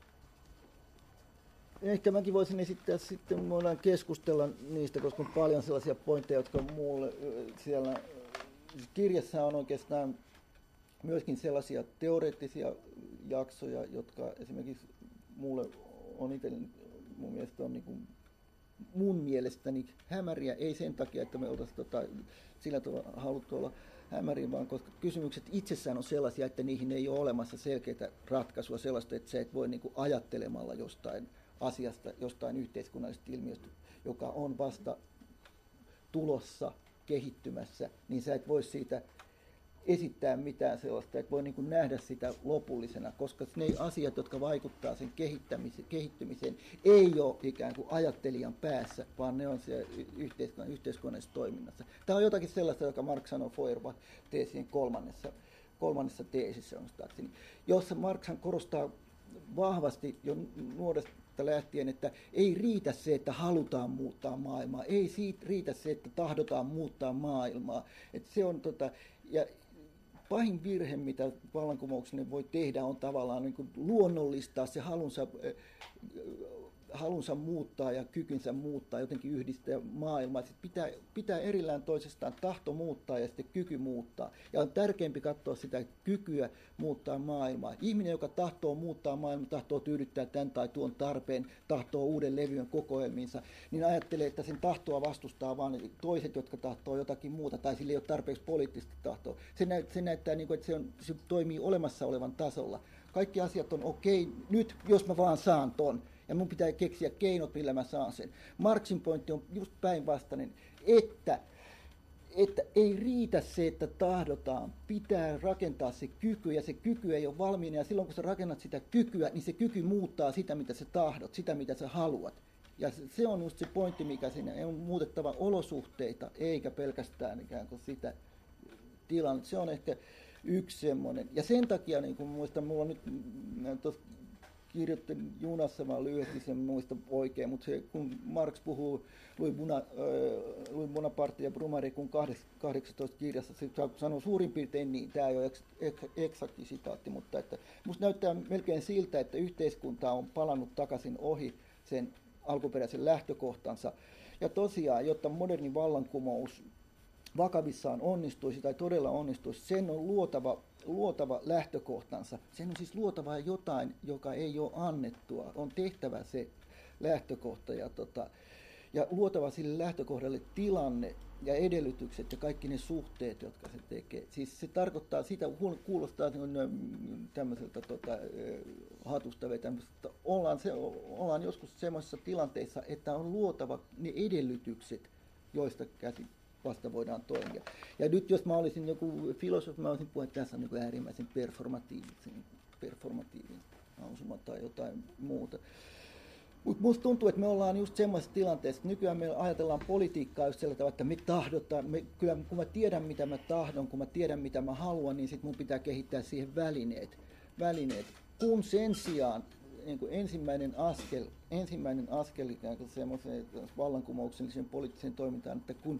Speaker 2: ehkä mäkin voisin esittää sitten, me voidaan keskustella niistä, koska on paljon sellaisia pointteja, jotka mulle siellä kirjassa on oikeastaan myöskin sellaisia teoreettisia jaksoja, jotka esimerkiksi mulle on itse mun mielestä on niin kuin mun mielestäni hämäriä, ei sen takia, että me oltaisiin sillä tavalla haluttu olla hämäriä, vaan koska kysymykset itsessään on sellaisia, että niihin ei ole olemassa selkeää ratkaisua sellaista, että sä et voi niin kuin ajattelemalla jostain asiasta, jostain yhteiskunnallisesta ilmiöstä, joka on vasta tulossa, kehittymässä, niin sä et voi siitä esittää mitään sellaista, että voi niin kuin nähdä sitä lopullisena, koska ne asiat, jotka vaikuttaa sen kehittymiseen, ei ole ikään kuin ajattelijan päässä, vaan ne on siellä yhteiskunnallisessa toiminnassa. Tämä on jotakin sellaista, joka Marx sanoo Feuerbach-teesien kolmannessa teesissä, jossa Marxhan korostaa vahvasti jo nuoresta lähtien, että ei riitä se, että halutaan muuttaa maailmaa, ei riitä se, että tahdotaan muuttaa maailmaa. Että se on ja pahin virhe, mitä vallankumouksellinen voi tehdä, on tavallaan niin kuin luonnollistaa se halunsa muuttaa ja kykynsä muuttaa, jotenkin yhdistää maailmaa. Sitten pitää erillään toisestaan tahto muuttaa ja sitten kyky muuttaa. Ja on tärkeämpi katsoa sitä kykyä muuttaa maailmaa. Ihminen, joka tahtoo muuttaa maailmaa, tahtoo tyydyttää tämän tai tuon tarpeen, tahtoo uuden levyn kokoelmiinsa, niin ajattelee, että sen tahtoa vastustaa vaan toiset, jotka tahtoo jotakin muuta, tai sillä ei ole tarpeeksi poliittista tahtoa. Se näyttää, niin kuin, että se toimii olemassa olevan tasolla. Kaikki asiat on okei, nyt jos mä vaan saan ton. Ja mun pitää keksiä keinot, millä mä saan sen. Marxin pointti on just päinvastainen, että ei riitä se, että tahdotaan, pitää rakentaa se kyky, ja se kyky ei ole valmiina, ja silloin kun sä rakennat sitä kykyä, niin se kyky muuttaa sitä, mitä sä tahdot, sitä, mitä sä haluat. Ja se on just se pointti, mikä siinä on muutettava olosuhteita, eikä pelkästään ikään kuin sitä tilannetta. Se on ehkä yksi semmoinen. Ja sen takia, niin kuin muistan, mulla on nyt tuossa kirjoitin junassa vaan lyhyesti sen muista oikein, mutta se, kun Marx puhuu Louis Bonaparte ja Brumarikun 18 kirjassa, se sanoo suurin piirtein niin, tämä ei ole eksakti sitaatti, mutta että musta näyttää melkein siltä, että yhteiskunta on palannut takaisin ohi sen alkuperäisen lähtökohtansa. Ja tosiaan, jotta moderni vallankumous vakavissaan onnistuisi tai todella onnistuisi, sen on luotava lähtökohtansa. Sen on siis luotava jotain, joka ei ole annettua. On tehtävä se lähtökohta ja luotava sille lähtökohdalle tilanne ja edellytykset ja kaikki ne suhteet, jotka se tekee. Siis se tarkoittaa sitä, kuulostaa tämmöiseltä hatusta vetämisestä. Ollaan joskus semmoisissa tilanteissa, että on luotava ne edellytykset, joista käsin vasta voidaan toimia. Ja nyt jos mä olisin joku filosofi, mä olisin puhua, että tässä on niin äärimmäisen performatiivinen lausuma tai jotain muuta. Mutta musta tuntuu, että me ollaan just semmoisessa tilanteessa, että nykyään me ajatellaan politiikkaa just sillä tavalla, että me tahdotaan, kyllä kun mä tiedän mitä mä tahdon, kun mä tiedän mitä mä haluan, niin sit mun pitää kehittää siihen välineet. Kun sen sijaan niin kuin ensimmäinen askel ikään kuin semmoiseen vallankumoukselliseen poliittiseen toimintaan, että kun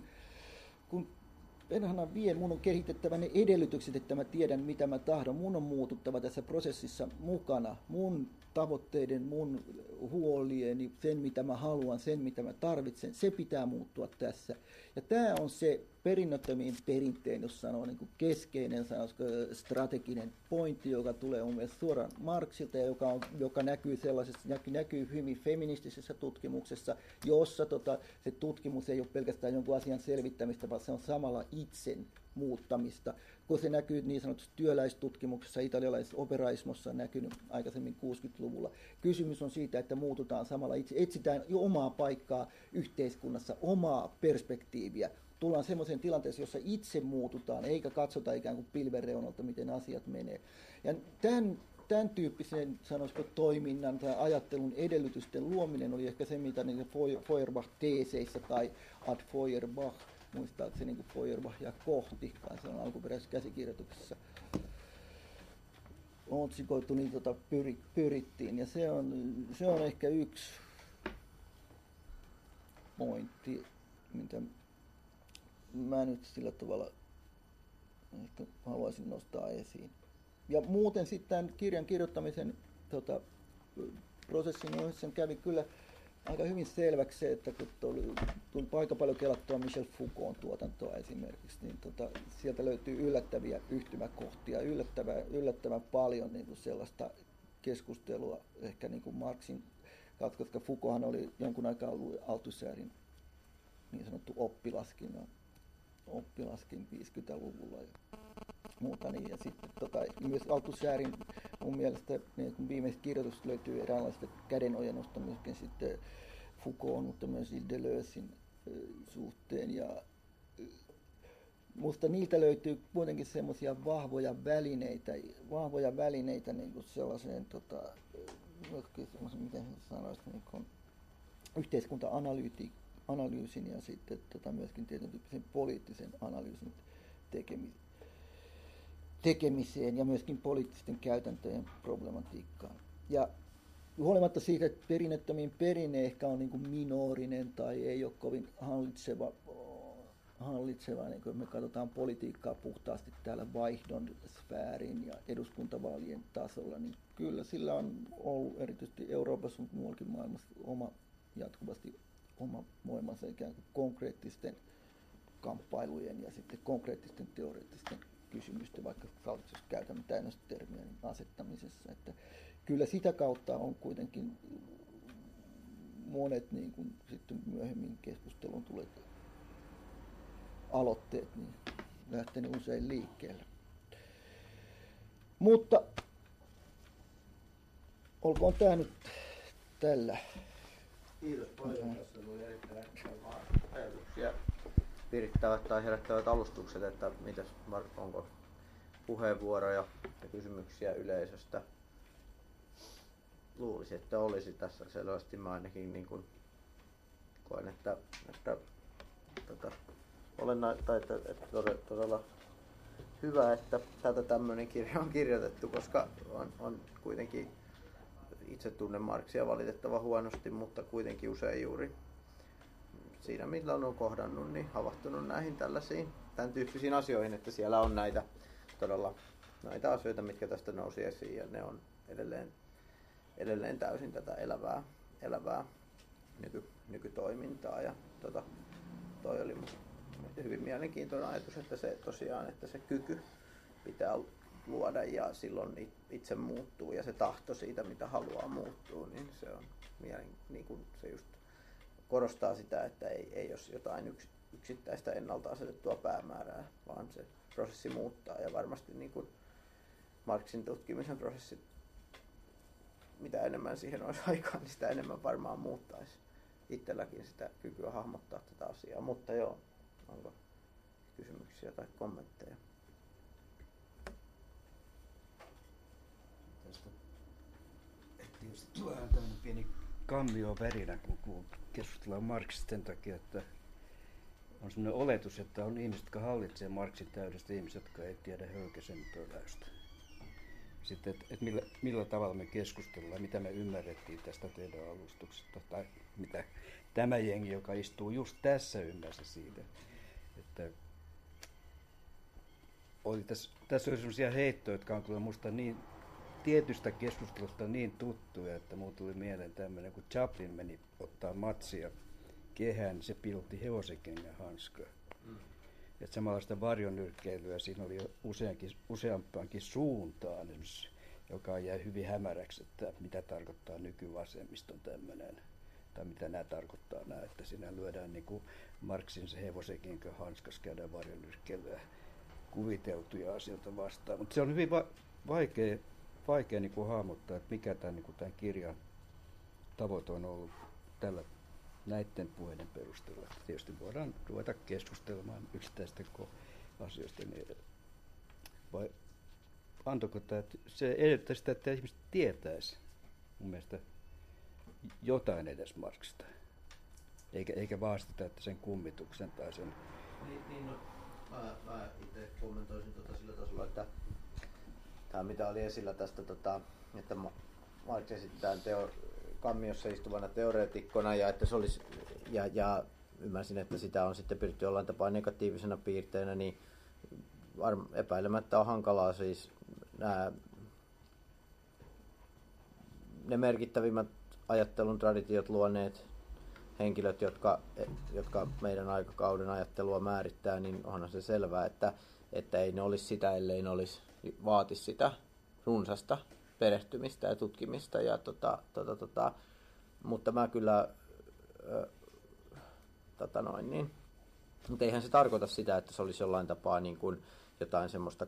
Speaker 2: perhana vie, mun on kehitettävä ne edellytykset, että mä tiedän mitä mä tahdon. Mun on muututtava tässä prosessissa mukana. Mun tavoitteiden, mun huolieni, sen mitä mä haluan, sen mitä mä tarvitsen, se pitää muuttua tässä. Ja tämä on se perinnöttömiin perinteen, jos sanoo niin kuin keskeinen strateginen pointti, joka tulee mun mielestä suoraan Marxilta ja joka näkyy hyvin feministisessä tutkimuksessa, jossa se tutkimus ei ole pelkästään jonkun asian selvittämistä, vaan se on samalla itsen muuttamista, kun se näkyy niin sanotussa työläistutkimuksessa, italialaisessa operaismossa näkynyt aikaisemmin 60-luvulla. Kysymys on siitä, että muututaan samalla itse, etsitään jo omaa paikkaa yhteiskunnassa, omaa perspektiiviä. Tullaan semmoiseen tilanteeseen, jossa itse muututaan, eikä katsota ikään kuin pilven reunalta, miten asiat menee. Ja tämän tyyppisen, sanoisiko, toiminnan tai ajattelun edellytysten luominen oli ehkä se, mitä niin Feuerbach-teeseissä tai ad Feuerbach, muistaakseni niin Feuerbach ja Kohti, kanssa on alkuperäisessä käsikirjoituksessa otsikoitu, niin pyrittiin. Ja se on ehkä yksi pointti, mitä mä nyt sillä tavalla haluaisin nostaa esiin. Ja muuten sitten tämän kirjan kirjoittamisen prosessin ohessa kävi kyllä aika hyvin selväksi se, että kun tuli aika paljon kelattua Michel Foucaultin tuotantoa esimerkiksi, niin sieltä löytyy yllättäviä yhtymäkohtia, yllättävän paljon niin kuin sellaista keskustelua ehkä niin kuin Marxin kautta, koska Foucaulthan oli jonkun aikaa ollut Althusserin niin sanottu oppilaskin 50-luvulla ja muuta niin. Ja sitten myös Althusserin mun mielestä niin kun viimeiset kirjoitukset löytyy eräänlaista kädenojennusta myöskin sitten Foucault, mutta myös Gilles Deleuzein suhteen. Ja musta niiltä löytyy kuitenkin semmoisia vahvoja välineitä niin kuin sellaiseen miten sanoisin, niin kuin yhteiskunta-analyysin ja sitten myöskin tietyn tyyppisen poliittisen analyysin tekemiseen ja myöskin poliittisten käytäntöjen problematiikkaan. Ja huolimatta siitä, että perinnettömiin perinne ehkä on niin kuin minorinen tai ei ole kovin hallitseva, niin kun me katsotaan politiikkaa puhtaasti täällä vaihdon sfäärin ja eduskuntavaalien tasolla, niin kyllä sillä on ollut erityisesti Euroopassa, mutta muuallakin maailmassa jatkuvasti oma voimansa ikään kuin konkreettisten kamppailujen ja sitten konkreettisten teoreettisten kysymysten, vaikka jos käytämme täynnäistä termiä, niin asettamisessa. Että kyllä sitä kautta on kuitenkin monet niin kuin sitten myöhemmin keskusteluun tulee aloitteet niin lähtenyt usein liikkeelle. Mutta olkoon tämä nyt tällä.
Speaker 1: Kiitos paljon. Tässä oli erittäin ajatuksia, virittävät tai herättävät alustukset, että mitäs onko puheenvuoroja ja kysymyksiä yleisöstä. Luulisin, että olisi tässä selvästi. Mä ainakin niin kuin koen, että todella hyvä, että täältä tämmöinen kirja on kirjoitettu, koska on kuitenkin itse tunnen Marxia valitettavan huonosti, mutta kuitenkin usein juuri siinä, millä on kohdannut, niin havahtunut näihin tällaisiin, tämän tyyppisiin asioihin, että siellä on näitä todella näitä asioita, mitkä tästä nousi esiin, ja ne on edelleen täysin tätä elävää nykytoimintaa. Ja toi oli hyvin mielenkiintoinen ajatus, että se tosiaan, että se kyky pitää luoda ja silloin itse muuttuu ja se tahto siitä, mitä haluaa muuttua, niin se on niin kuin se just korostaa sitä, että ei ole jotain yksittäistä ennalta asetettua päämäärää, vaan se prosessi muuttaa ja varmasti niin kuin Marxin tutkimisen prosessi, mitä enemmän siihen olisi aikaa, niin sitä enemmän varmaan muuttaisi itselläkin sitä kykyä hahmottaa tätä asiaa. Mutta joo, onko kysymyksiä tai kommentteja?
Speaker 4: Tästä tietysti tulee tämmöinen pieni kammio verinä, kun keskustellaan Marxista sen takia, että on sellainen oletus, että on ihmiset, jotka hallitsee Marxin täydestä, ihmiset, jotka ei tiedä Höykäsen pöläystä. Sitten, että millä tavalla me keskustellaan, mitä me ymmärrettiin tästä teidän alustuksesta, tai mitä tämä jengi, joka istuu just tässä, ymmärsi siitä. Että tässä oli sellaisia heittoja, jotka on kyllä musta niin tietystä keskustelusta niin tuttuja, että mulle tuli mieleen tämmöinen, kun Chaplin meni ottaa matsia kehään, niin se piilotti hevosenkengän hanskaa. Että samanlaista varjonyrkkeilyä siinä oli useampaankin suuntaan, joka jäi hyvin hämäräksi, että mitä tarkoittaa nykyvasemmiston tämmöinen, tai mitä nämä tarkoittaa nämä, että siinä lyödään niin kuin Marxin se hevosenkengän hanskas, käydään varjonyrkkeilyä kuviteltuja asioita vastaan. Mutta se on hyvin vaikea niin kuin hahmottaa, että mikä tämän kirjan tavoite on ollut näiden puheiden perusteella. Tietysti voidaan ruveta keskustelemaan yksittäistä asioista. Vai antoiko tämä, että se edellyttää sitä, että ihmiset tietäisi mun mielestä jotain edes Marxista. Eikä vaan sitä, että sen kummituksen tai sen...
Speaker 1: Niin no, mä itse kommentoisin sillä tasolla, että tämä mitä oli esillä tästä, että Marx esittää kammiossa istuvana teoreetikkona ja että se olisi, ja ymmärsin, että sitä on sitten pyritty jollain tapaa negatiivisena piirteenä, niin epäilemättä on hankalaa siis ne merkittävimmät ajattelun traditiot luoneet henkilöt, jotka meidän aikakauden ajattelua määrittää, niin onhan se selvää, että ei ne olisi sitä, ellei ne vaatisi sitä runsasta perehtymistä ja tutkimista. Ja mutta mä kyllä mutta eihän se tarkoita sitä, että se olisi jollain tapaa niin kuin jotain semmoista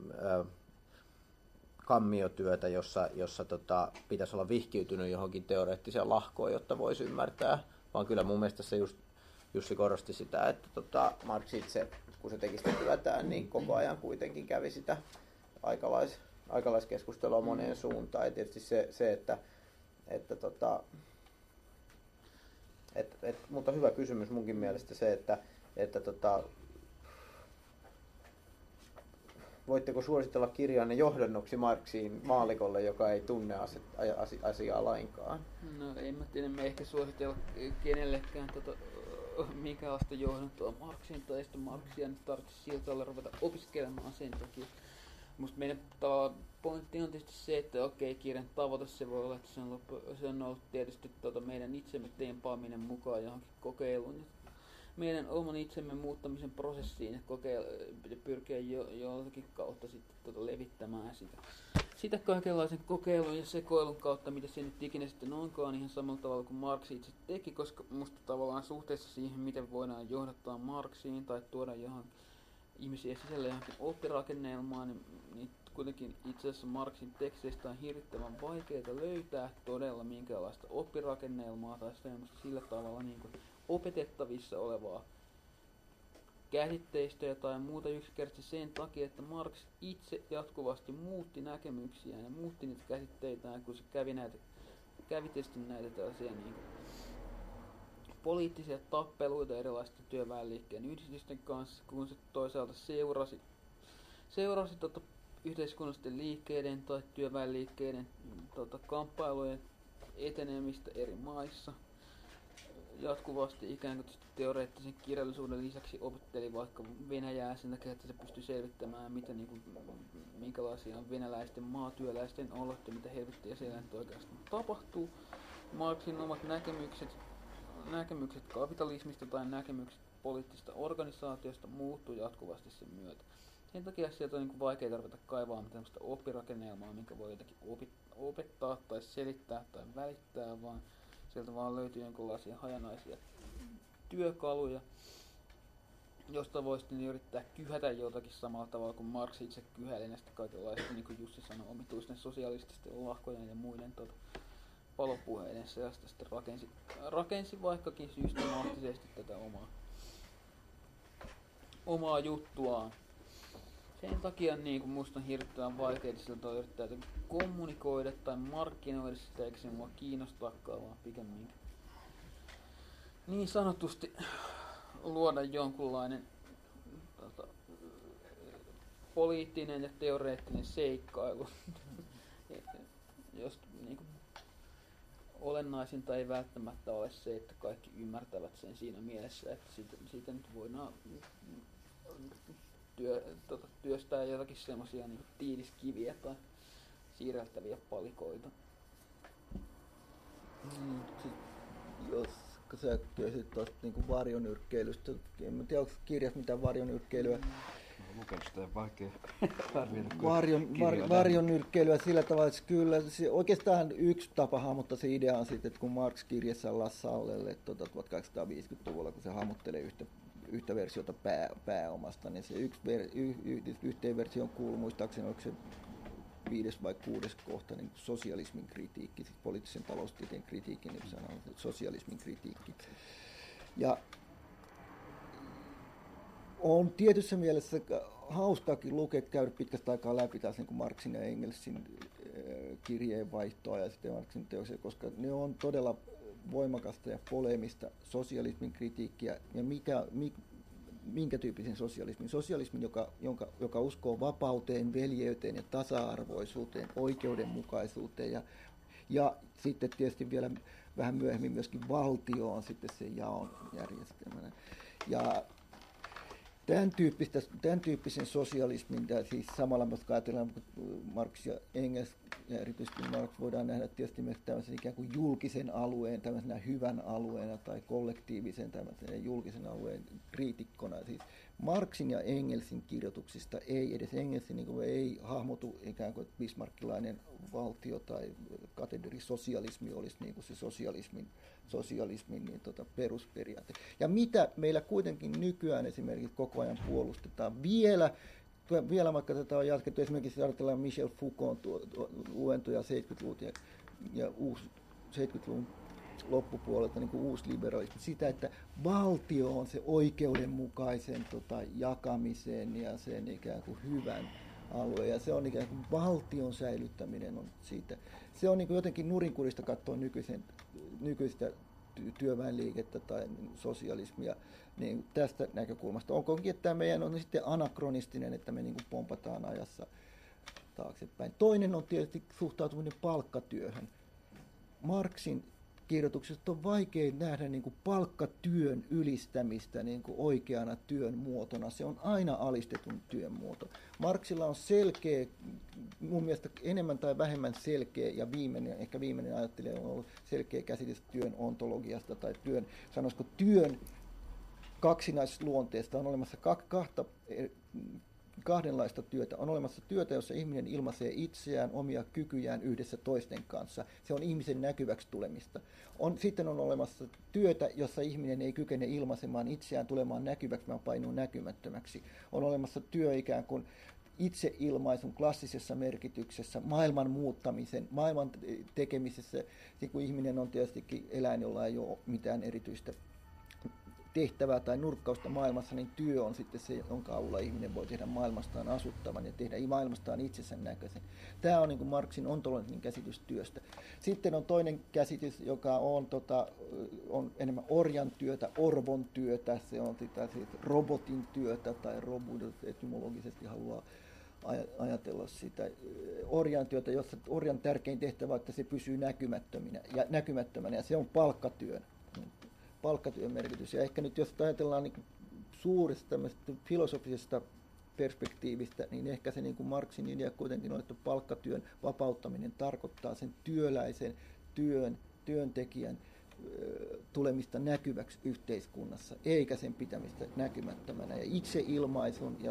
Speaker 1: kammiotyötä, jossa pitäisi olla vihkiytynyt johonkin teoreettiseen lahkoon, jotta voisi ymmärtää, vaan kyllä mun mielestä se Jussi korosti sitä, että Marx itse, kun se teki sitä työtään, niin koko ajan kuitenkin kävi sitä aikalaiskeskustelua moneen suuntaan. Ja tietysti mutta hyvä kysymys munkin mielestä se, että voitteko suositella kirjanne johdannoksi Marxiin maalikolle, joka ei tunne asiaa lainkaan?
Speaker 3: No ei mä tiedä, me ehkä suositella kenellekään minkälaista johdantoa Marxiin tai sitä Marxia nyt tarvitsisi sillä tavalla ruveta opiskelemaan sen takia. Musta meidän pointti on tietysti se, että okei, kirjan tavoite se voi olla, että se on ollut tietysti meidän itsemme tempaaminen mukaan johonkin kokeiluun. Meidän oman itsemme muuttamisen prosessiin ja pyrkiä jollakin kautta sitten levittämään sitä kaikenlaisen kokeilun ja sekoilun kautta, mitä se nyt ikinä sitten onkaan, ihan samalla tavalla kuin Marx itse teki, koska musta tavallaan suhteessa siihen, miten voidaan johdattaa Marxiin tai tuoda ihmisiä sisälle johonkin oppirakennelmaan, niin kuitenkin itse asiassa Marxin teksteistä on hirvittävän vaikeaa löytää todella minkäänlaista oppirakennelmaa tai sillä tavalla niin kuin opetettavissa olevaa käsitteistöä tai muuta yksinkertaisesti sen takia, että Marx itse jatkuvasti muutti näkemyksiään ja muutti niitä käsitteitään, kun se kävi tietysti näitä tällaisia niin kuin poliittisia tappeluita erilaisten työväenliikkeen yhdistysten kanssa, kun se toisaalta seurasi yhteiskunnallisten liikkeiden tai työväenliikkeiden kamppailujen etenemistä eri maissa. Jatkuvasti ikään kuin teoreettisen kirjallisuuden lisäksi opetteli vaikka Venäjää sen takia, että se pystyi selvittämään, minkälaisia on venäläisten maatyöläisten olot ja mitä helvettiä siellä nyt oikeastaan tapahtuu. Marxin omat näkemykset kapitalismista tai näkemykset poliittisesta organisaatiosta muuttuu jatkuvasti sen myötä. Sen takia sieltä on niin vaikea ruveta kaivaamaan tämmöistä oppirakennelmaa, minkä voi jotenkin opettaa tai selittää tai välittää, vaan sieltä vaan löytyy jonkinlaisia hajanaisia työkaluja, josta voisi yrittää kyhätä jotakin samalla tavalla kuin Marx itse kyhäili näistä kaikenlaista, niin kuin Jussi sanoi, omituisten sosialististen lahkojen ja muiden palopuheiden seasta sitten rakensi vaikkakin systemaattisesti tätä omaa juttuaan. Sen takia niin kuin musta on hirveän vaikeaa siltä yrittää kommunikoida tai markkinoida sitä, eikä se mua kiinnostaakaan, vaan pikemminkin niin sanotusti luoda jonkunlainen poliittinen ja teoreettinen seikkailu, josta niin kuin olennaisinta ei välttämättä ole se, että kaikki ymmärtävät sen siinä mielessä, että siitä nyt voidaan työstää jotakin semmosia niin tiiliskiviä tai siirreltäviä palikoita.
Speaker 2: Jos sä kysyt tuosta niinku varjonyrkkeilystä, en tiedä onko kirjassa mitään varjonyrkkeilyä.
Speaker 4: Lukenut sitä vaikea
Speaker 2: varjonyrkkeilyä sillä tavalla, että kyllä se oikeastaan yksi tapa hahmottaa se idea on sitten, että kun Marx kirjassa Lassaulelle 1850-luvulla, kun se hahmottelee yhtä versiota pääomasta, niin se yhteen versioon kuuluu muistaakseni, oliko se 5. vai 6. kohta, niin sosialismin kritiikki, siis poliittisen taloustieteen kritiikki, niin sanoo sosialismin kritiikki. Ja on tietyssä mielessä hauskaakin lukea, käydä pitkästä aikaa läpi taas niin kuin Marxin ja Engelsin kirjeenvaihtoa ja sitten Marxin teoksia, koska ne on todella voimakasta ja poleemista sosialismin kritiikkiä ja minkä tyyppisen sosialismin? Sosialismin, joka uskoo vapauteen, veljeyteen ja tasa-arvoisuuteen, oikeudenmukaisuuteen ja sitten tietysti vielä vähän myöhemmin myöskin valtioon sitten sen jaon järjestelmänä. Ja tämän tyyppisen sosialismin, siis samalla kun ajatellaan Marx ja Engels, ja erityisesti Marx voidaan nähdä tietysti myös tämmöisen ikään kuin julkisen alueen, tämmöisenä hyvän alueena tai kollektiivisen tämmöisen julkisen alueen kriitikkona. Siis Marxin ja Engelsin kirjoituksista ei edes Engelsin niin kuin ei hahmotu ikään kuin bismarckilainen valtio tai kategorisosialismi olisi niin kuin se sosialismin niin perusperiaate. Ja mitä meillä kuitenkin nykyään esimerkiksi koko ajan puolustetaan vielä vaikka tätä on jatkettu, esimerkiksi ajatellaan Michel Foucaultin luentoja 70-luvun ja 70-luvun loppupuolelta niin kuin uusliberalismi, sitä, että valtio on se oikeudenmukaisen jakamisen ja sen ikään kuin hyvän alue, ja se on ikään kuin valtion säilyttäminen on siitä. Se on niin kuin jotenkin nurinkurista katsoa nykyistä työväenliikettä tai sosialismia niin tästä näkökulmasta. Onkokin, että tämä meidän on sitten anakronistinen, että me niin kuin pompataan ajassa taaksepäin. Toinen on tietysti suhtautuminen palkkatyöhön. Marxin kirjoituksesta on vaikea nähdä niin kuin palkkatyön ylistämistä niin kuin oikeana työn muotona. Se on aina alistetun työn muoto. Marxilla on selkeä, mun mielestä enemmän tai vähemmän selkeä, ja ehkä viimeinen ajattelija on ollut selkeä käsitys työn ontologiasta tai sanoisiko työn kaksinaisluonteesta. On olemassa kahdenlaista työtä. On olemassa työtä, jossa ihminen ilmaisee itseään, omia kykyjään yhdessä toisten kanssa. Se on ihmisen näkyväksi tulemista. Sitten on olemassa työtä, jossa ihminen ei kykene ilmaisemaan itseään, tulemaan näkyväksi, vaan painuu näkymättömäksi. On olemassa työ ikään kuin itseilmaisun klassisessa merkityksessä, maailman muuttamisen, maailman tekemisessä. Kun ihminen on tietystikin eläin, jolla ei ole mitään erityistä tehtävää tai nurkkausta maailmassa, niin työ on sitten se, jonka avulla ihminen voi tehdä maailmastaan asuttavan ja tehdä maailmastaan itsensä näköisen. Tämä on niin kuin Marxin ontologinen käsitys työstä. Sitten on toinen käsitys, joka on enemmän orjan työtä, orvon työtä, se on sitä siis robotin työtä tai robot etymologisesti ajatella sitä orjan työtä, jossa orjan tärkein tehtävä on, että se pysyy näkymättömänä ja se on palkkatyön merkitys. Ja ehkä nyt jos ajatellaan niin suuresta filosofisesta perspektiivistä, niin ehkä se niin kuin Marxin idea kuitenkin on, että palkkatyön vapauttaminen tarkoittaa sen työläisen työntekijän tulemista näkyväksi yhteiskunnassa, eikä sen pitämistä näkymättömänä. Ja itseilmaisun ja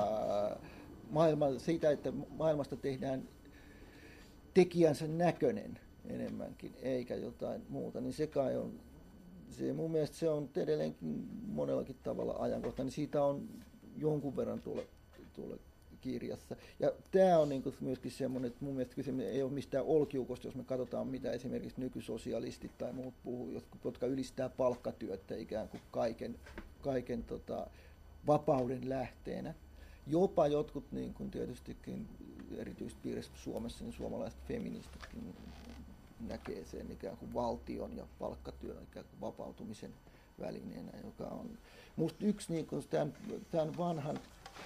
Speaker 2: siitä, että maailmasta tehdään tekijänsä näköinen enemmänkin, eikä jotain muuta, niin se kai on, mun mielestä se on edelleenkin monellakin tavalla ajankohtainen. Siitä on jonkun verran tuolla kirjassa. Ja tämä on niin myöskin semmoinen, että mun mielestä kysymys ei ole mistään olkiukosta, jos me katsotaan, mitä esimerkiksi nykysosialistit tai muut puhuu, jotka ylistää palkkatyötä ikään kuin kaiken vapauden lähteenä. Jopa jotkut, niin kuin tietystikin erityispiirissä Suomessa, niin suomalaiset feministitkin näkee sen ikään kuin valtion ja palkkatyön ikään kuin vapautumisen välineenä, joka on musta yksi niin kuin tämän vanhan,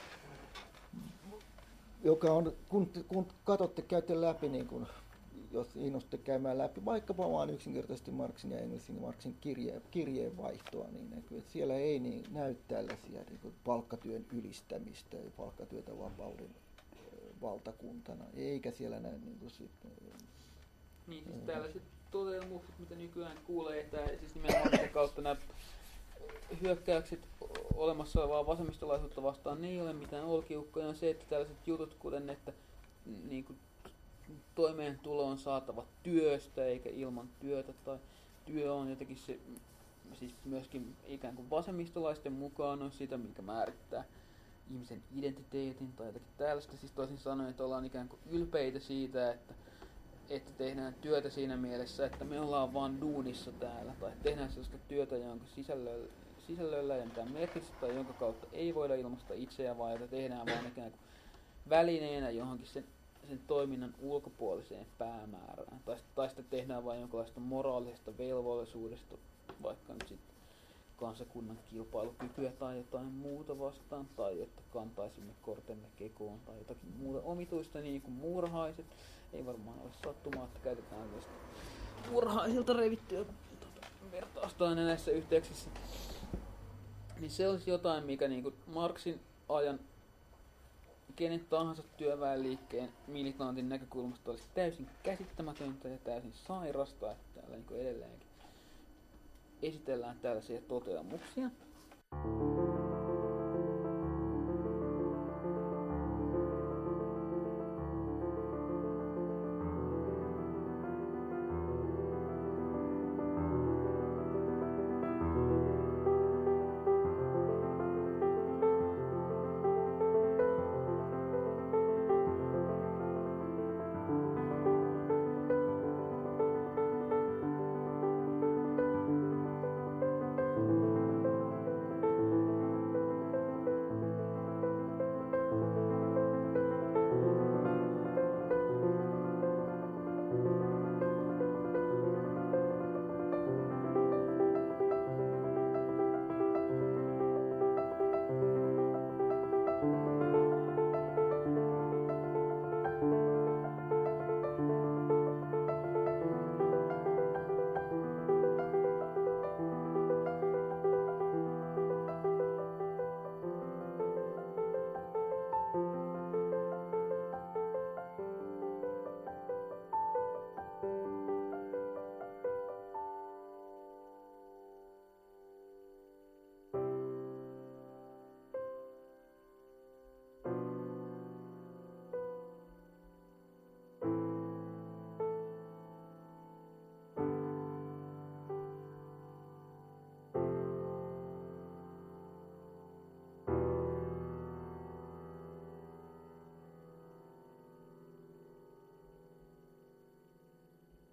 Speaker 2: joka on, kun katsotte, käytte läpi, niin kuin, jos innostutte käymään läpi, vaikkapa vaan yksinkertaisesti Marxin ja Engelsin Marxin kirjeenvaihtoa, niin näkyy, että siellä ei niin näy tällaisia niin kuin palkkatyön ylistämistä ja palkkatyötä vapauden valtakuntana, eikä siellä näy niin kuin sitten.
Speaker 3: Niin, siis tällaiset toteamukset, mitä nykyään kuulee, että siis nimenomaan sitä kautta nämä hyökkäykset olemassa olevaa vasemmistolaisuutta vastaan, ne ei ole mitään olkiukkoja, on se, että tällaiset jutut, kuten että niin kuin, toimeentulo on saatava työstä eikä ilman työtä, tai työ on jotenkin se, siis myöskin ikään kuin vasemmistolaisten mukaan on sitä, mikä määrittää ihmisen identiteetin tai jotakin tällaista, siis toisin sanoen, että ollaan ikään kuin ylpeitä siitä, että tehdään työtä siinä mielessä, että me ollaan vaan duunissa täällä, tai tehdään sellaista työtä, jonka sisällöllä ei ole mitään merkitystä, tai jonka kautta ei voida ilmaista itseä, vaan jota tehdään vaan ikään kuin välineenä johonkin sen toiminnan ulkopuoliseen päämäärään. Tai sitten tehdään vain jonkinlaista moraalisesta velvollisuudesta, vaikka nyt sitten kansakunnan kilpailukykyä tai jotain muuta vastaan, tai että kantaisimme kortemme kekoon tai jotakin muuta omituista, niin kuin muurahaiset. Ei varmaan ole sattumaa, että käytetään tällaista muurahaisilta revittyä vertausta aina näissä yhteyksissä. Niin se olisi jotain, mikä niin kuin Marxin ajan kenen tahansa työväenliikkeen militantin näkökulmasta olisi täysin käsittämätöntä ja täysin sairasta, että täällä niin kuin edelleenkin esitellään tällaisia toteamuksia.